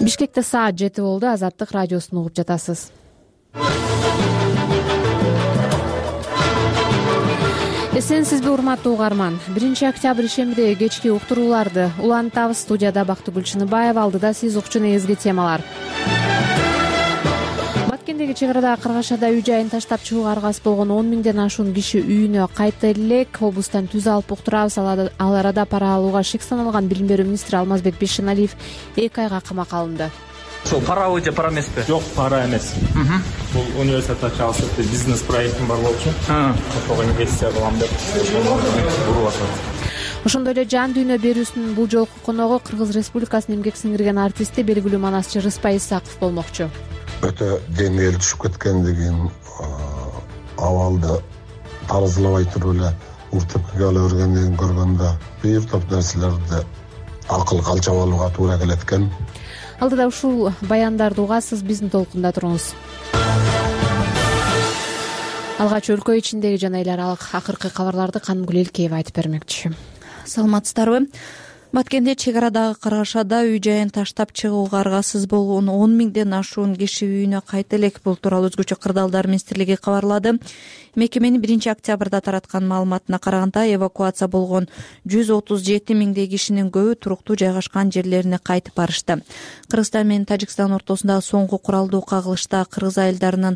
Бишкекте саат 7 болду. Азаттык радиосун угуп жатасыз. Эсенсизби, урматтуу угарман? 1-октябрь ишембидеги кечки уктурууларды улантабыз. Студияда Бактыгүл Чыныбаева, алдыда сиз укчу негизги темалар. Баткендеги чек арадагы Кыргашада үй жайын таштап чыгууга аргасыз болгон 10 миңден ашуун киши үйүнө кайта элек. Облустан түз алып уктурабыз. Ал арада пара алууга шек саналган Билим берүү министри Алмазбек Бейшеналиев 2 айга камакка алынды. Ошол парабы же пара эмеспи? Жок, пара эмес. Бул университет ачабыз бизнес проектим бар болчу. Ошого инвестиция кылам деп буруп атат. Ошондой эле жан дүйнө берүүсүнүн бул жолку коногу Кыргыз Республикасынын эмгек сиңирген артисти, белгилүү манасчы Рыспай Исаков болмокчу. Өтө деңгээл түшүп кеткендигин, абалды таразылабай туруп эле уртепкеге ала бергендигин көргөндө бир топ нерселерди акыл калчап алууга туура келет экен. Алдыда ушул баяндарды угасыз, биздин толкунда туруңуз. Алгач өлкө ичиндеги жана эл аралык акыркы кабарларды Канымгүл Элкеева айтып бермекчи. Саламатсыздарбы? Баткенде чек арадагы Кыргашада үй жайын таштап чыгууга аргасыз болгон 10 миңден ашуун киши үйүнө кайта элек. Бул тууралуу Өзгөчө кырдаалдар министрлиги кабарлады. Мекеменин 1-октябрда тараткан маалыматына караганда, эвакуация болгон 137 миңдей кишинин көбү туруктуу жайгашкан жерлерине кайтып барышты. Кыргызстан менен Тажикстан ортосундагы соңку куралдуу кагылышта кыргыз айылдарынын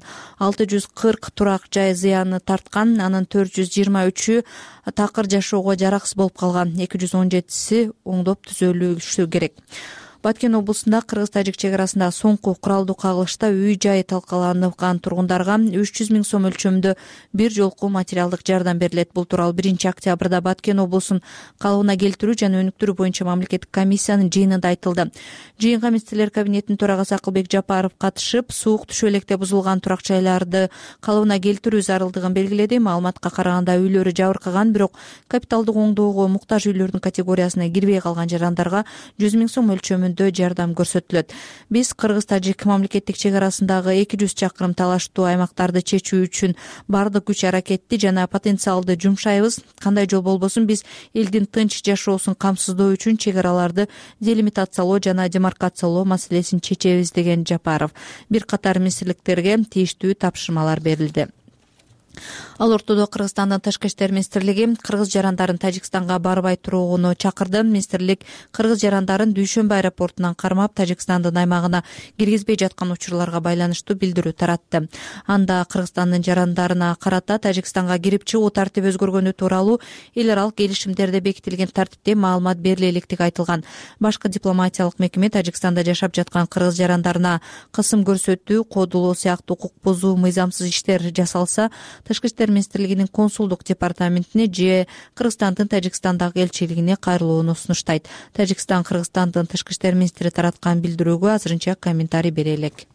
640 турак жай зыяны тарткан, анын 423-ү такыр жашоого жараксыз болуп калган, 217-си оңдоп түзөлүшү керек. Баткен облусунда кыргыз-тажик чек арасында соңку куралдуу кагылышта үй жайы талкаланган тургундарга 300 миң сом өлчөмүндө бир жолку материалдык жардам берилет. Бул тууралуу 1-октябрда Баткен облусунун калыбына келтирүү жана өнүктүрүү боюнча мамлекеттик комиссиянын жыйынында айтылды. Жыйынга министрлер кабинетинин төрагасы Акылбек Жапаров катышып, суук түшүп электе бузулган турак жайларды калыбына келтирүү зарылдыгын белгиледи. Маалыматка караганда үйлөрү жабыркаган, бирок капиталдык оңдоого муктаж үйлөрдүн категориясына кирбей калган жарандарга 100 миң сом өлчөмүндө жардам көрсөтүлөт. Биз Кыргыз-Тажик мамлекеттик чек арасындагы 200 чакырым талаштуу аймактарды чечүү үчүн бардык күч аракетти жана потенциалды жумшайбыз. Кандай жол болбосун, биз элдин тынч жашоосун камсыздоо үчүн чек араларды делимитациялоо жана демаркациялоо маселесин чечебиз, деген Жапаров. Бир катар министрликтерге тийиштүү тапшырмалар берилди. Ал ортодо Кыргызстандын Тышкы иштер министрлиги кыргыз жарандарын Тажикстанга барбай турууну чакырды. Министрлик кыргыз жарандарын Дүйшөмбү аэропортунан кармап, Тажикстандын аймагына киргизбей жаткан учурларга байланыштуу билдирүү таратты. Анда Кыргызстандын жарандарына карата Тажикстанга кирип чыгуу тартиби өзгөргөнү тууралуу эл аралык келишимдерде бекитилген тартипте маалымат бериле электиги айтылган. Башкы дипломатиялык мекеме Тажикстанда жашап жаткан кыргыз жарандарына кысым көрсөтүү, кодулоо сыяктуу укук бузуу, мыйзамсыз иштер жасалса, Тышкы иштер министрлигинин консулдук департаментине же Кыргызстандын Тажикстандагы элчилигине кайрылууну сунуштайт. Тажикстан Кыргызстандын Тышкы иштер министри тараткан билдирүүгө азырынча комментарий бере элек.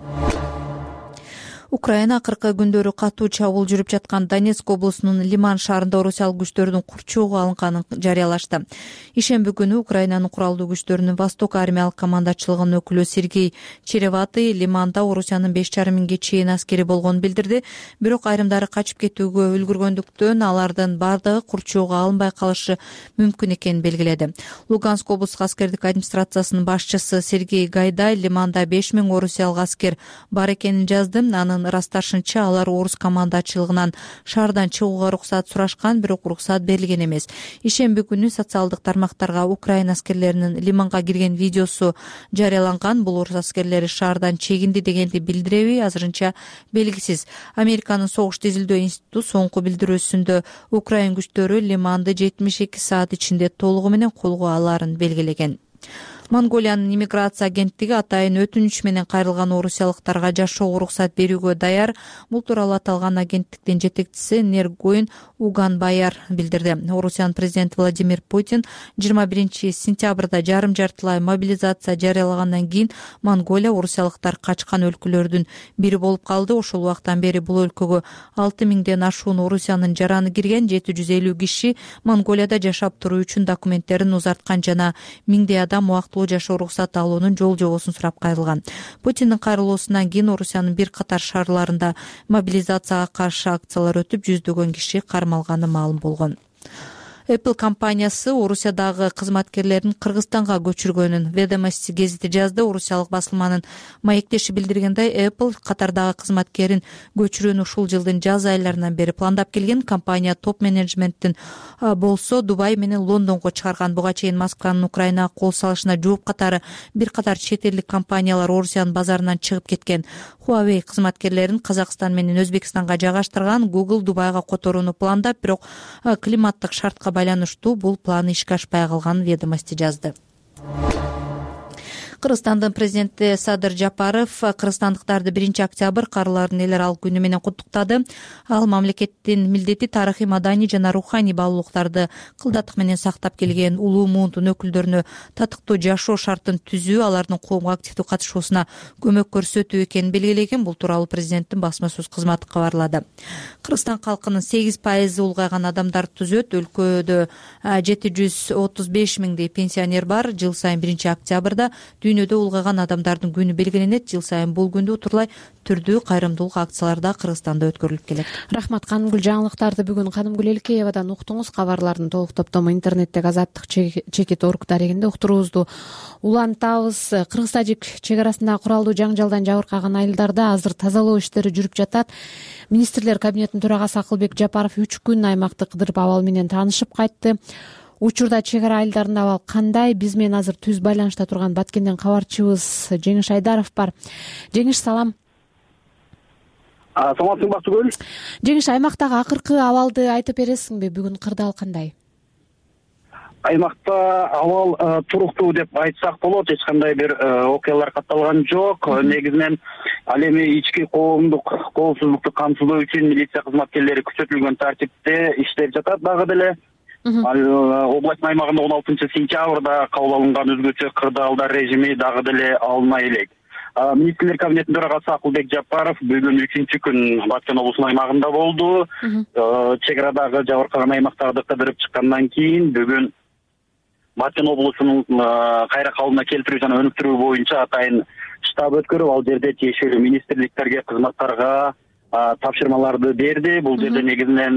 Украина акыркы күндөрү катуу чабуул жүрүп жаткан Донецк облусунун Лиман шаарында орусиялык күчтөрдүн курчоого алынганын жарыялашты. Ишемби күнү Украинанын куралдуу күчтөрүнүн Восток армиялык командачылыгынын өкүлү Сергей Череватый Лиманда Орусиянын 5,5 миңге чейин аскери болгонун билдирди. Бирок айрымдары качып кетүүгө үлгүргөндүктөн алардын бардыгы курчоого алынбай калышы мүмкүн экенин белгиледи. Луганск облустук аскердик администрациясынын башчысы Сергей Гайдай Лиманда 5 миң орусиялык аскер бар экенин жазды. Анын ырасташынча, алар орус командачылыгынан шаардан чыгууга уруксат сурашкан, бирок уруксат берилген эмес. Ишемби күнү социалдык тармактарга Украина аскерлеринин Лиманга кирген видеосу жарыяланган. Бул орус аскерлери шаардан чегинди дегенди билдиреби, азырынча белгисиз. Американын согуш тизилдөө институту соңку билдирүүсүндө Украин күчтөрү Лиманды 72 саат ичинде толугу менен колго алаарын белгилеген. Монголиянын иммиграция агенттиги атайын өтүнүч менен кайрылган орусиялыктарга жашоого уруксат берүүгө даяр. Бул тууралуу аталган агенттиктин жетекчиси Нергоин Уганбаяр билдирди. Орусиянын президенти Владимир Путин 21 сентябрда жарым жартылай мобилизация жарыялагандан кийин Монголия орусиялыктар качкан өлкөлөрдүн бири болуп калды. Ошол убактан бери бул өлкөгө 6 миңден ашуун Орусиянын жараны кирген, 750 киши Монголияда жашап туруу үчүн документтерин узарткан жана миңдей адам убактылуу жашоо уруксаты алуунун жол жобосун сурап кайрылган. Путиндин кайрылуусунан кийин Орусиянын бир катар шаарларында мобилизацияга каршы акциялар өтүп, жүздөгөн киши кармалганы маалым болгон. Apple компаниясы Орусиядагы кызматкерлерин Кыргызстанга көчүргөнүн Ведомости гезити жазды. Орусиялык басылманын маектеши билдиргендей, Apple катардагы кызматкерин көчүрүүнү ушул жылдын жаз айларынан бери пландап келген. Компания топ менеджменттин болсо Дубай менен Лондонго чыгарган. Буга чейин Москванын Украинага кол салышына жооп катары бир катар чет элдик компаниялар Орусиянын базарынан чыгып кеткен. Huawei кызматкерлерин Казакстан менен Өзбекстанга жайгаштырган. Google Дубайга которууну пландап, бирок климаттык шартка байланыштуу бул план ишке ашпай калганын Ведомости жазды. Кыргызстандын президенти Садыр Жапаров кыргызстандыктарды 1-октябрь карылардын эл аралык күнү менен куттуктады. Ал мамлекеттин милдети тарыхый, маданий жана руханий баалуулуктарды кылдатык менен сактап келген улуу муунтун өкүлдөрүнө татыктуу жашоо шартын түзүү, алардын коомго активдүү катышуусуна көмөк көрсөтүү экенин белгилеген. Бул тууралуу президенттин басма сөз кызматы кабарлады. Кыргызстан калкынын 8% улгайган адамдар түзөт. Өлкөдө 735 миңдей пенсионер бар. Жыл сайын 1-октябрда дүйнөдө улгайган адамдардын күнү белгиленет. Жыл сайын бул күндү утурлай түрдүү кайрымдуулук акцияларда Кыргызстанда өткөрүлүп келет. Рахмат. Канымгүл, жаңылыктарды бүгүн Канымгүл Элкеевадан уктуңуз. Кабарлардын толук топтому интернеттеги Азаттык чекит орг дарегинде уктуруубузду улантабыз. Кыргыз тажик чек арасындагы куралдуу жаңжалдан жабыркаган айылдарда азыр тазалоо иштери жүрүп жатат. Министрлер кабинетинин төрагасы Акылбек Жапаров 3 күн аймакты кыдырып абал менен таанышып кайтты. Учурда чек ара айылдарында абал кандай? Биз менен азыр түз байланышта турган Баткенден кабарчыбыз Жеңиш Айдаров бар. Жеңиш, салам. Саламатсың Бактыгүл. Жеңиш, аймактагы акыркы абалды айтып бересиңби? Бүгүн кырдаал кандай? Аймакта абал туруктуу деп айтсак болот. Эч кандай бир окуялар катталган жок. Негизинен ал эми ички коомдук коопсуздукту камсыздоо үчүн милиция кызматкерлери күчөтүлгөн тартипте иштеп жатат. Дагы деле областын аймагында 16-сентябрда кабыл алынган өзгөчө кырдаалдар режими дагы деле алына элек. Министрлер кабинетинин төрагасы Акылбек Жапаров бүгүн 3-күн Баткен облусунун аймагында болду. Чек арадагы жабыркаган аймактарды кыдырып чыккандан кийин бүгүн Баткен облусунун кайра калыбына келтирүү жана өнүктүрүү боюнча атайын штаб өткөрүп, ал жерде тиешелүү министрликтерге, кызматтарга тапшырмаларды берди. Бул жерде негизинен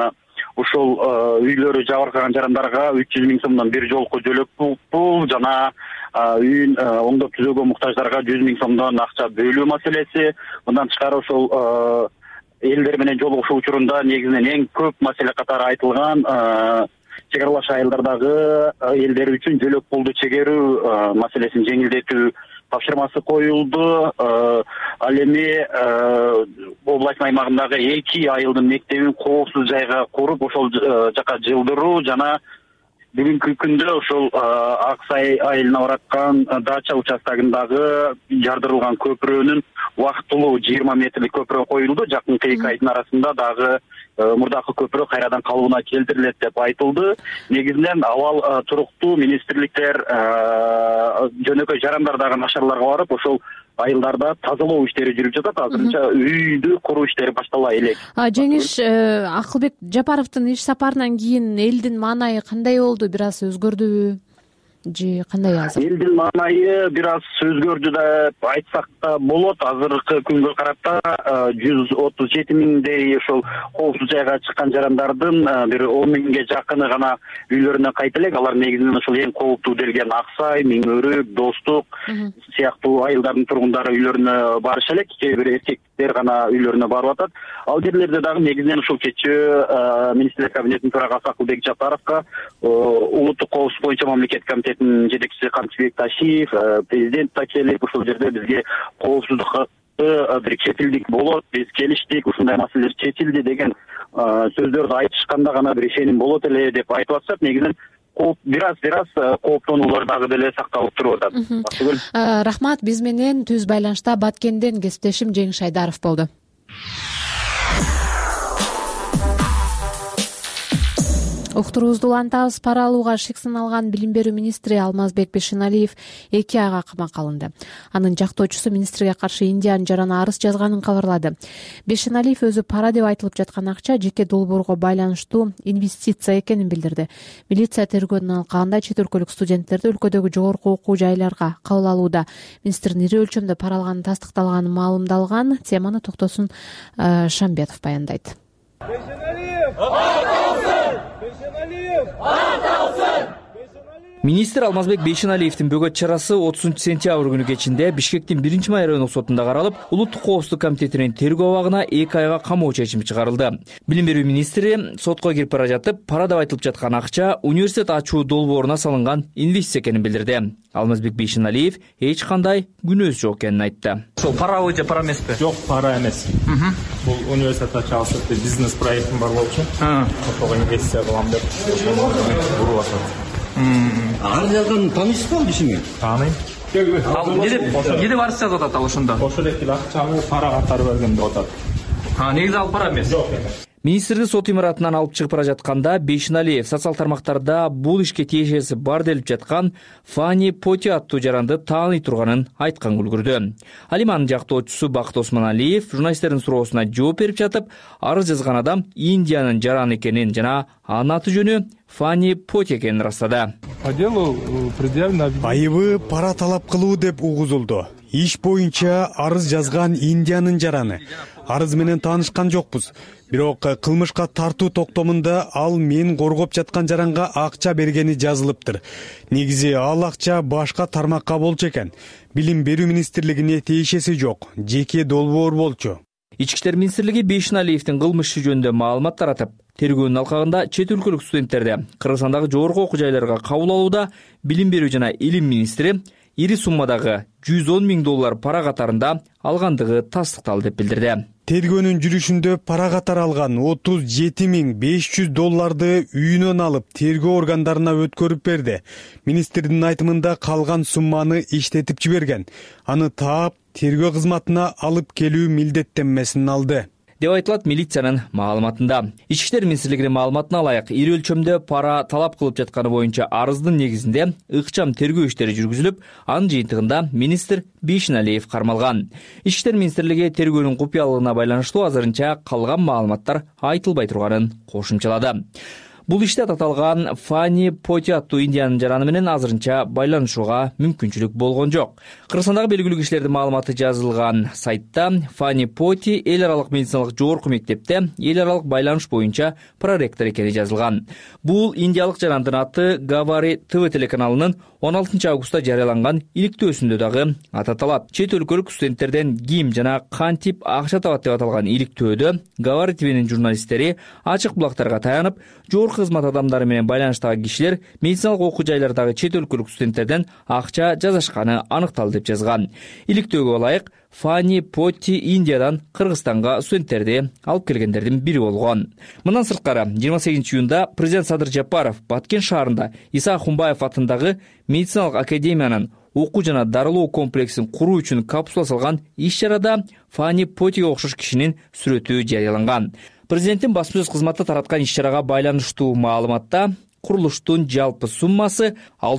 ушул үйлөрү жабыркаган жарандарга 300 миң сомдон бир жолку жөлөк пул жана үйүн оңдоп түзөөгө муктаждарга 100 миң сомдон акча бөлүү маселеси. Мындан тышкары ушул элдер менен жолугушуу учурунда негизинен эң көп маселе катары айтылган чек аралаш айылдардагы элдер үчүн жөлөк пулду чегерүү маселесин жеңилдетүү тапшырмасы коюлду. Ал эми областын аймагындагы 2 айылдын мектебин коопсуз жайга куруп, ошол жака жылдыруу жана бүгүнкү күндө ошол Аксай айылына бараткан дача участогундагы жардырылган көпүрөнүн убактылуу 20 метрлик көпүрө коюлду. Жакынкы 2 айдын арасында дагы мурдакы көпүрө кайрадан калыбына келтирилет деп айтылды. Негизинен абал туруктуу, министрликтер жөнөкөй жарандар дагы нашарларга барып, ошол айылдарда тазалоо иштери жүрүп жатат. Азырынча үйдү куруу иштери баштала элек. Жеңиш, Акылбек Жапаровдун иш сапарынан кийин элдин маанайы кандай болду? Бир аз өзгөрдүбү же кандай азыр? Элдин маанайы бир аз өзгөрдү деп айтсак да болот. Азыркы күнгө карата 137 миңдей ошол коопсуз жайга чыккан жарандардын бир 10 миңге жакыны гана үйлөрүнө кайта элек. Алар негизинен ошол эң кооптуу делген Аксай, Миңөрүк, Достук сыяктуу айылдардын тургундары үйлөрүнө барыша элек. Кээ бир эркектер гана үйлөрүнө барып атат. Ал жерлерде дагы негизинен ушул кечээ Министрлер кабинетинин төрагасы Акылбек Жапаровго улуттук коопсуздук боюнча мамлекеттик комитеттин жетекчиси Камчыбек Ташиев, президент да келип, ушул жерде бизге коопсуздукка бир четилдик болот, биз келиштик, ушундай маселелер чечилди деген сөздөрдү айтышканда гана бир ишеним болот эле деп айтып атышат. Негизинен бир аз кооптонуулар дагы деле сакталып туруп атат. Рахмат. Биз менен түз байланышта Баткенден кесиптешим Жеңиш Айдаров болду. Уктуруубузду улантабыз. Пара алууга шек саналган билим берүү министри Алмазбек Бешеналиев 2 айга камакка алынды. Анын жактоочусу министрге каршы Индиянын жарана арыз жазганын кабарлады. Бешеналиев өзү пара деп айтылып жаткан акча жеке долбоорго байланыштуу инвестиция экенин билдирди. Милиция тергөөнүн алкагында чет өлкөлүк студенттерди өлкөдөгү жогорку окуу жайларга кабыл алууда министрдин ири өлчөмдө пара алганы тастыкталганы маалымдалган. Теманы Токтосун Шамбетов баяндайт. Министр Алмазбек Бейшеналиевдин бөгөт чарасы 30 сентябрь күнү кечинде Бишкектин 1-май райондук сотунда каралып, Улуттук коопсуздук комитетинин тергөө абагына 2 айга камоо чечими чыгарылды. Билим берүү министри сотко кирип бара жатып, пара деп айтылып жаткан акча университет ачуу долбооруна салынган инвестиция экенин билдирди. Алмазбек Бейшеналиев эч кандай күнөөсү жок экенин айтты. Ошол парабы же пара эмеспи? Жок, пара эмес. Бул университет ачабыз бизнес проектим бар болчу. Ошого инвестиция кылам деп буруп атат. Арыз жазган таанысызбы кишиңи? Тааныйм. Эмне деп арыз жазып атат ал ошондо? Ошол эки акчаны пара катары берген деп атат. Негизи ал пара эмес. Жок эмес. Министрди сот имаратынан алып чыгып бара жатканда Бейшеналиев социал тармактарда бул ишке тиешеси бар делип жаткан Фани Поти аттуу жаранды тааный турганын айткан үлгүрдү. Ал эми анын жактоочусу Бакыт Осмоналиев журналисттердин суроосуна жооп берип жатып, арыз жазган адам Индиянын жараны экенин жана анын аты жөнү Фани Поти экенин ырастады. По делу предъявлено айыбы пара талап кылуу деп угузулду. Иш боюнча арыз жазган Индиянын жараны. Арыз менен таанышкан жокпуз. Бирок кылмышка тартуу токтомунда ал мен коргоп жаткан жаранга акча бергени жазылыптыр. Негизи ал акча башка тармакка болчу экен. Билим берүү министрлигине тиешеси жок. Жеке долбоор болчу. Ички иштер министрлиги Бейшеналиевдин кылмыш иши жөнүндө маалымат таратып, тергөөнүн алкагында чет өлкөлүк студенттерди Кыргызстандагы жогорку окуу жайларга кабыл алууда билим берүү жана илим министри ири суммадагы $110,000 пара катарында алгандыгы тастыкталды деп билдирди. Тергөөнүн жүрүшүндө пара катары алган $37,500 үйүнөн алып тергөө органдарына өткөрүп берди. Министрдин айтымында калган сумманы иштетип жиберген. Аны таап тергөө кызматына алып келүү милдеттенмесин алды деп айтылат милициянын маалыматында. Ички иштер министрлигинин маалыматына ылайык, ири өлчөмдө пара талап кылып жатканы боюнча арыздын негизинде ыкчам тергөө иштери жүргүзүлүп, анын жыйынтыгында министр Бейшеналиев кармалган. Ички иштер министрлиги тергөөнүн купуялыгына байланыштуу азырынча калган маалыматтар айтылбай турганын кошумчалады. Бул иште аталган Фани Поти аттуу Индиянын жараны менен азырынча байланышууга мүмкүнчүлүк болгон жок. Кыргызстандагы белгилүү кишилердин маалыматы жазылган сайтта Фани Поти эл аралык медициналык жогорку мектепте эл аралык байланыш боюнча проректор экени жазылган. Бул индиялык жарандын аты Гавари ТВ телеканалынын 16 августта жарыяланган иликтөөсүндө дагы аталат. Чет өлкөлүк студенттерден ким жана кантип акча табат деп аталган иликтөөдө Гавари ТВнин журналисттери ачык булактарга таянып, жогорку кызмат адамдары менен байланыштагы кишилер медициналык окуу жайлардагы чет өлкөлүк студенттерден акча жазышканы аныкталды деп жазган. Иликтөөгө ылайык Фани Поти Индиядан Кыргызстанга студенттерди алып келгендердин бири болгон. Мындан сырткары 28 июнда президент Садыр Жапаров Баткен шаарында Иса Хумбаев атындагы медициналык академиянын окуу жана дарылоо комплексин куруу үчүн капсула салган иш-чарада Фани Потиге окшош кишинин сүрөтү жарыяланган. Президенттин баспасөз кызматы тараткан иш-чарага байланыштуу маалыматта курулуштун жалпы суммасы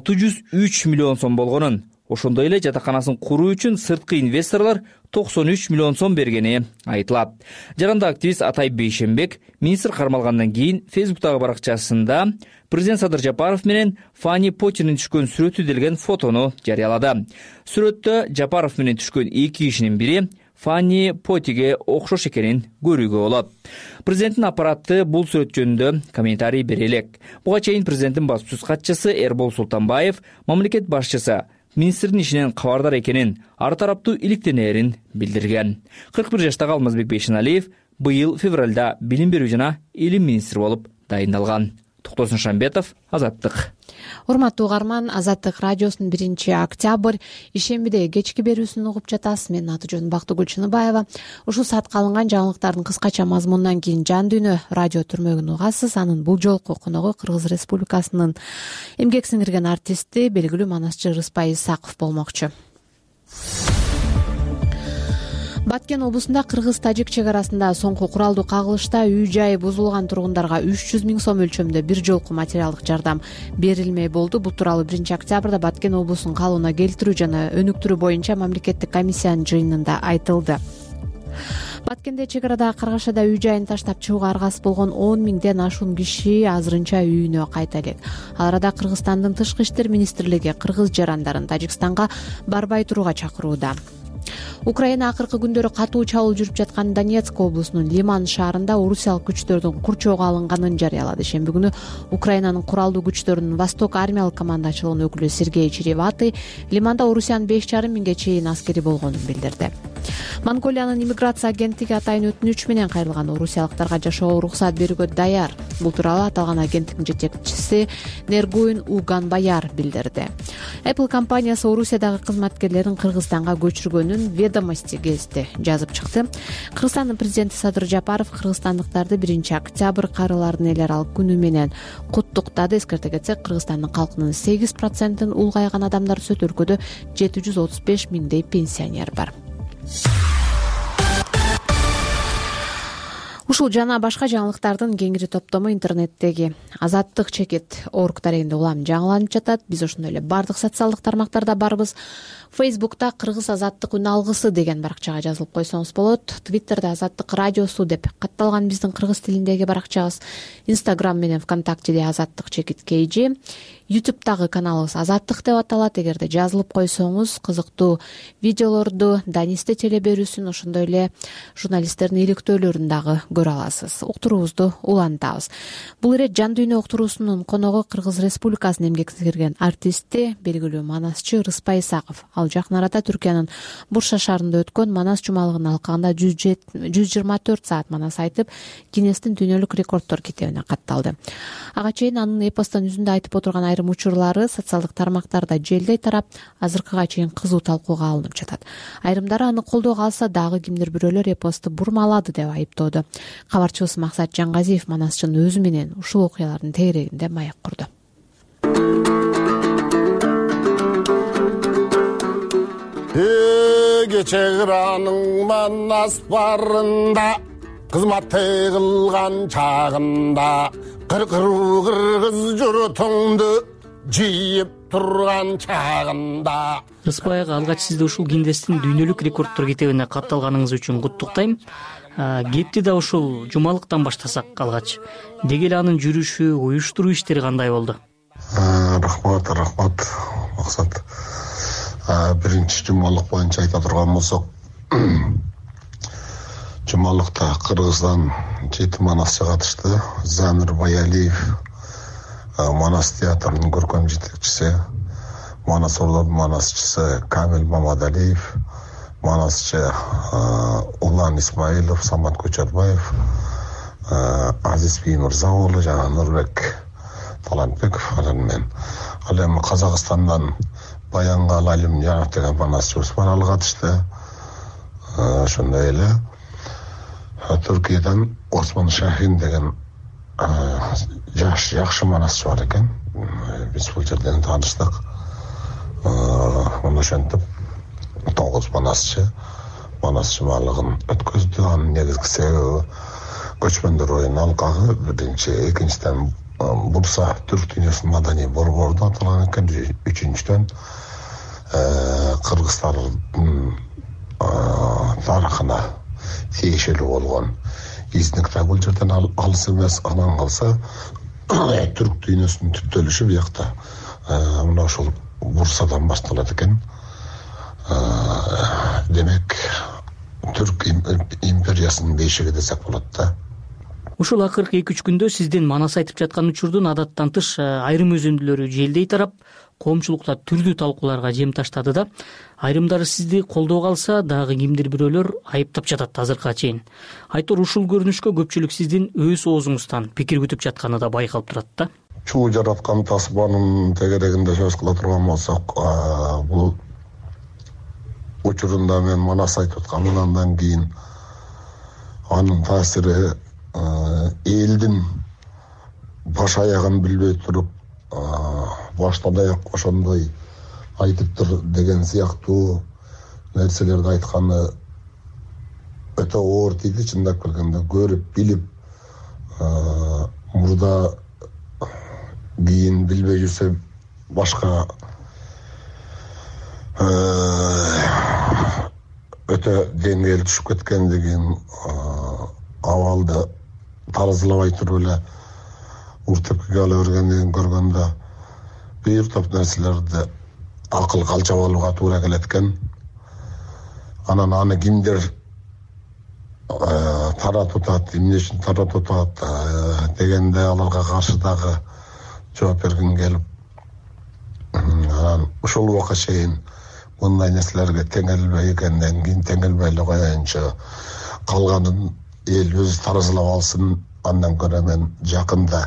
603 миллион сом болгонун, ошондой эле жатаканасын куруу үчүн сырткы инвесторлор 93 миллион сом бергени айтылат. Жарандык активист Атай Бейшенбек министр кармалгандан кийин Фейсбуктагы баракчасында президент Садыр Жапаров менен Фани Потинин түшкөн сүрөтү делген фотону жарыялады. Сүрөттө Жапаров менен түшкөн эки кишинин бири Фани Потиге окшош экенин көрүүгө болот. Президенттин аппараты бул сүрөт жөнүндө комментарий бере элек. Буга чейин президенттин баспасөз катчысы Эрбол Султанбаев мамлекет башчысы министрдин ишинен кабардар экенин, ар тараптуу иликтенээрин билдирген. 41 жаштагы Алмазбек Бейшеналиев быйыл февралда билим берүү жана илим министри болуп дайындалган. Токтосун Шамбетов, Азаттык. Урматтуу угарман, Азаттык радиосунун 1-октябрь ишембиде кечки берүүсүн угуп жатасыз. Менин аты жөнүм Бактыгүл Чыныбаева. Ушул саатка алынган жаңылыктардын кыскача мазмунунан кийин жан дүйнө радио түрмөгүн угасыз. Анын бул жолку коногу Кыргыз Республикасынын эмгек сиңирген артисти, белгилүү манасчы Рыспай Исаков болмокчу. Баткен облусунда Кыргыз-Тажик чек арасында соңку куралдуу кагылышта үй-жайы бузулган тургундарга 300 000 сом өлчөмдө бир жолку материалдык жардам берилмей болду. Бул тууралуу 1-октябрда Баткен облусунун калыбына келтирүү жана өнүктүрүү боюнча мамлекеттик комиссиянын жыйынында айтылды. Баткенде чек арадагы Каргашада үй-жайын таштап чыгууга аргасыз болгон 10 000ден ашуун киши азырынча үйүнө кайта элек. Ал арада Кыргызстандын тышкы иштер министрлиги кыргыз жарандарын Тажикстанга барбай турууга чакырууда. Украина акыркы күндөрү катуу чабуул жүрүп жаткан Донецк облусунун Лиман шаарында орусиялык күчтөрдүн курчоого алынганын жарыялады. Шемби күнү Украинанын куралдуу күчтөрүнүн Восток армиялык командачылыгынын өкүлү Сергей Череватый Лиманда Орусиянын 5,5 миңге чейин аскери болгонун билдирди. Монголиянын иммиграция агенттиги атайын өтүнүч менен кайрылган орусиялыктарга жашоого уруксат берүүгө даяр. Бул тууралуу аталган агенттиктин жетекчиси Нергуин Уганбаяр билдирди. Apple компаниясы Орусиядагы кызматкерлерин Кыргызстанга көчүргөнүн ведомости гезити жазып чыкты. Кыргызстандын президенти Садыр Жапаров кыргызстандыктарды 1-октябрь карылардын эл аралык күнү менен куттуктады. Эскерте кетсек, Кыргызстандын калкынын 8%-ын улгайган адамдар өсөт. Өлкөдө 735 миңдей пенсионер бар. Ушул жана башка жаңылыктардын кеңири топтому интернеттеги Азаттык чекит org дарегинде улам жаңыланып жатат. Биз ошондой эле бардык социалдык тармактарда барбыз. Фейсбукта Кыргыз азаттык үн алгысы деген баракчага жазылып койсоңуз болот. Твиттерде Азаттык радиосу деп катталган биздин кыргыз тилиндеги баракчабыз. Инстаграм менен ВКонтактеде Азаттык чекит KG. YouTube'дагы каналыбыз Азаттык деп аталат. Эгерде жазылып койсоңуз, кызыктуу видеолорду, Данисти телеберүүсүн, ошондой эле журналисттердин иликтөөлөрүн дагы көрө аласыз. Уктуруубузду улантабыз. Бул ирет Жан дүйнө уктуруусунун коногу Кыргыз Республикасынын эмгек сиңирген артисти, белгилүү манасчы Рыспай Исаков. Ал жакын арада Түркиянын Бурша шаарында өткөн Манас жумалыгынын алкагында 124 саат манас айтып, Гиннестин дүйнөлүк рекорддор китебине катталды. Ага чейин анын эпостон жүзүндө айтып отурган айрым учурлары социалдык тармактарда желдей тарап, азыркыга чейин кызуу талкууга алынып жатат. Айрымдары аны колдоого алса дагы кимдир бирөөлөр эпосту бурмалады деп айыптоодо. Кабарчыбыз Максат Жангазиев манасчынын өзү менен ушул окуялардын тегерегинде маек курду. Кече кыранын манас барында кызмат кылган чагында кыркыруу кыргыз журтуңду жыйып турган чагында. Рыспай ага, алгач сизди ушул Гиннестин дүйнөлүк рекорддор китебине катталганыңыз үчүн куттуктайм. Кепти да ушул жумалыктан баштасак алгач. Деги эле анын жүрүшү, уюштуруу иштери кандай болду? Рахмат, Максат. Биринчи жумалык боюнча айта турган болсок, жумалыкта Кыргыздан 7 манасчы катышты. Замир Баялиев, Манас театрынын көркөм жетекчиси, Манас ордонун манасчысы Камил Мамадалиев, манасчы Улан Исмаилов, Самат Көчөрбаев, Азиз Биймырза уулу жана Нурбек Талантбеков мен. Ал эми Казакстандан Баянгал Алим Жанов деген манасчыбыз бар, ал катышты. Ошондой эле Түркиядан Осман Шахин деген жакшы манасчы бар экен. Биз бул жерден тааныштык. Ошентип 9 манас жумалыгын өткөздү. Анын негизги себеби көчмөндөр оюнун алкагы биринчи, экинчиден Бурса түрк дүйнөсүнүн маданий борбору аталган экен. Үчүнчүдөн Кыргызстандын тарыхына тиешелүү болгон изник да бул жерден алыс эмес. Анан калса түрк дүйнөсүнүн түптөлүшү биякта мына ушул Бурсадан башталат экен. Демек түрк империясынын бейшиги десек болот да. Ушул акыркы 2-3 күндө сиздин манас айтып жаткан учурдун адаттан тыш айрым өзүндүлөрү желдей тарап, коомчулукта түрдүү талкууларга жем таштады да. Айрымдары сизди колдоого алса, дагы кимдир бирөөлөр айыптап жатат азыркыга чейин. Айтор ушул көрүнүшкө көпчүлүк сиздин өз оозуңуздан пикир күтүп жатканы да байкалып турат да. Чуу жараткан тасманын тегерегинде сөз кыла турган болсок, бул учурунда мен манас айтып аткам. Андан кийин анын таасири элдин баш аягын билбей туруп, баштан аяк ошондой айтыптыр деген сыяктуу нерселерди айтканы өтө оор тийди. Чындап келгенде көрүп, билип, мурда кийин билбей жүрсө башка өтө деңгээл түшүп кеткендигин, абалды таразылабай туруп эле уртепкеге ала бергендигин көргөндө бир топ нерселерди акыл калча болууга туура келет экен. анан аны кимдер таратып атат, эмне үчүн таратып атат дегенде аларга каршы дагы жооп бергим келип, анан ушул убакка чейин мындай нерселерге теңелбей экенден кийин теңелбей эле коеюнчу калганын эл өзү таразылап алсын. Андан көрө мен жакында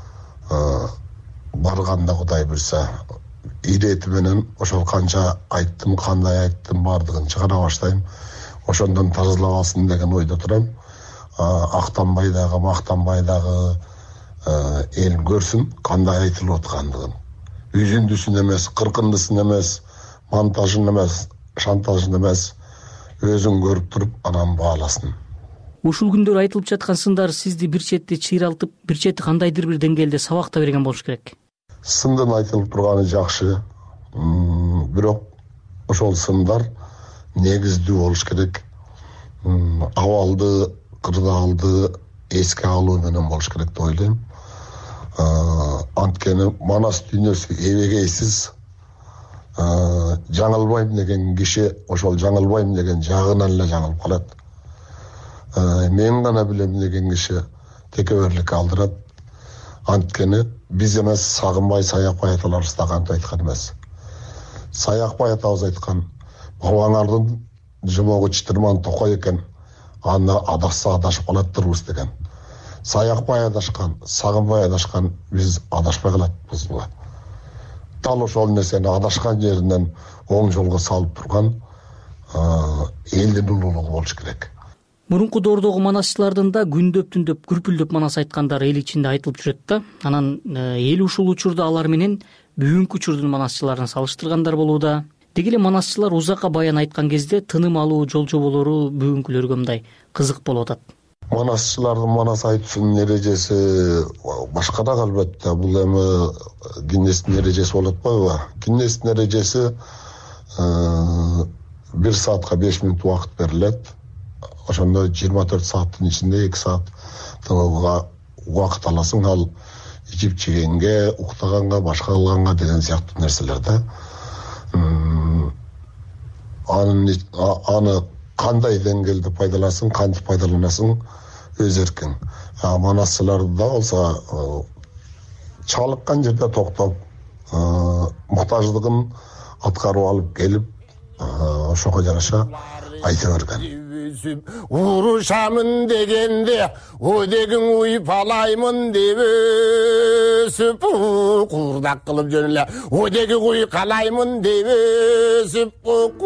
барганда Кудай буйрса ирети менен ошол канча айттым, кандай айттым бардыгын чыгара баштайм. Ошондон таразылап алсын деген ойдо турам. Актанбай дагы, мактанбай дагы эл көрсүн кандай айтылып аткандыгын. Үзүндүсүн эмес, кыркындысын эмес, монтажын эмес, шантажын эмес, өзүн көрүп туруп анан бааласын. Ушул күндөр айтылып жаткан сындар сизди бир чети чыйралтып, бир чети кандайдыр бир деңгээлде сабак да берген болуш керек. Сындын айтылып турганы жакшы, бирок ошол сындар негиздүү болуш керек. Абалды, кырдаалды эске алуу менен болуш керек деп ойлойм. Анткени Манас дүйнөсү эбегейсиз. Жаңылбайм деген киши ошол жаңылбайм деген жагынан эле жаңылып калат. Мен гана билем деген киши текеберликке алдырат. Анткени биз эмес, Сагынбай, Саякбай аталарыбыз да кантип айткан эмес. Саякбай атабыз айткан, бабаңардын жомогу чытырман токой экен, аны адашса адашып калаттырбыз деген. Саякбай адашкан, Сагынбай адашкан, биз адашпай калатпыз. Дал ошол нерсени адашкан жеринен оң жолго салып турган элдин улуулугу болуш керек. Мурунку доордогу манасчылардын да күндөп түндөп күрпүлдөп манас айткандары эл ичинде айтылып жүрөт да. Анан эл ушул учурда алар менен бүгүнкү учурдун манасчыларын салыштыргандар болууда. Деги эле манасчылар узакка баян айткан кезде тыным алуу жол жоболору бүгүнкүлөргө мындай кызык болуп атат. Манасчылардын манас айтуусунун эрежеси башкараак албетте. Бул эми Гиннестин эрежеси болуп атпайбы? Гиннестин эрежеси 1 саатка 5 мүнөт убакыт берилет. Ошондо 24 сааттын ичинде 2 саат тынууга убакыт аласың. Ал ичип жегенге, уктаганга, башка кылганга деген сыяктуу нерселерде. Аны кандай деңгээлде пайдалансаң, кантип пайдаланасың өз эркиң. Манасчыларда болсо чалыккан жерде токтоп, муктаждыгын аткарып алып келип, ошого жараша айта берген. Урушамын дегенде одегин уйуп алаймын деп өсүп, курдак кылып жөнүлө одеги куй калаймын деп өсүп.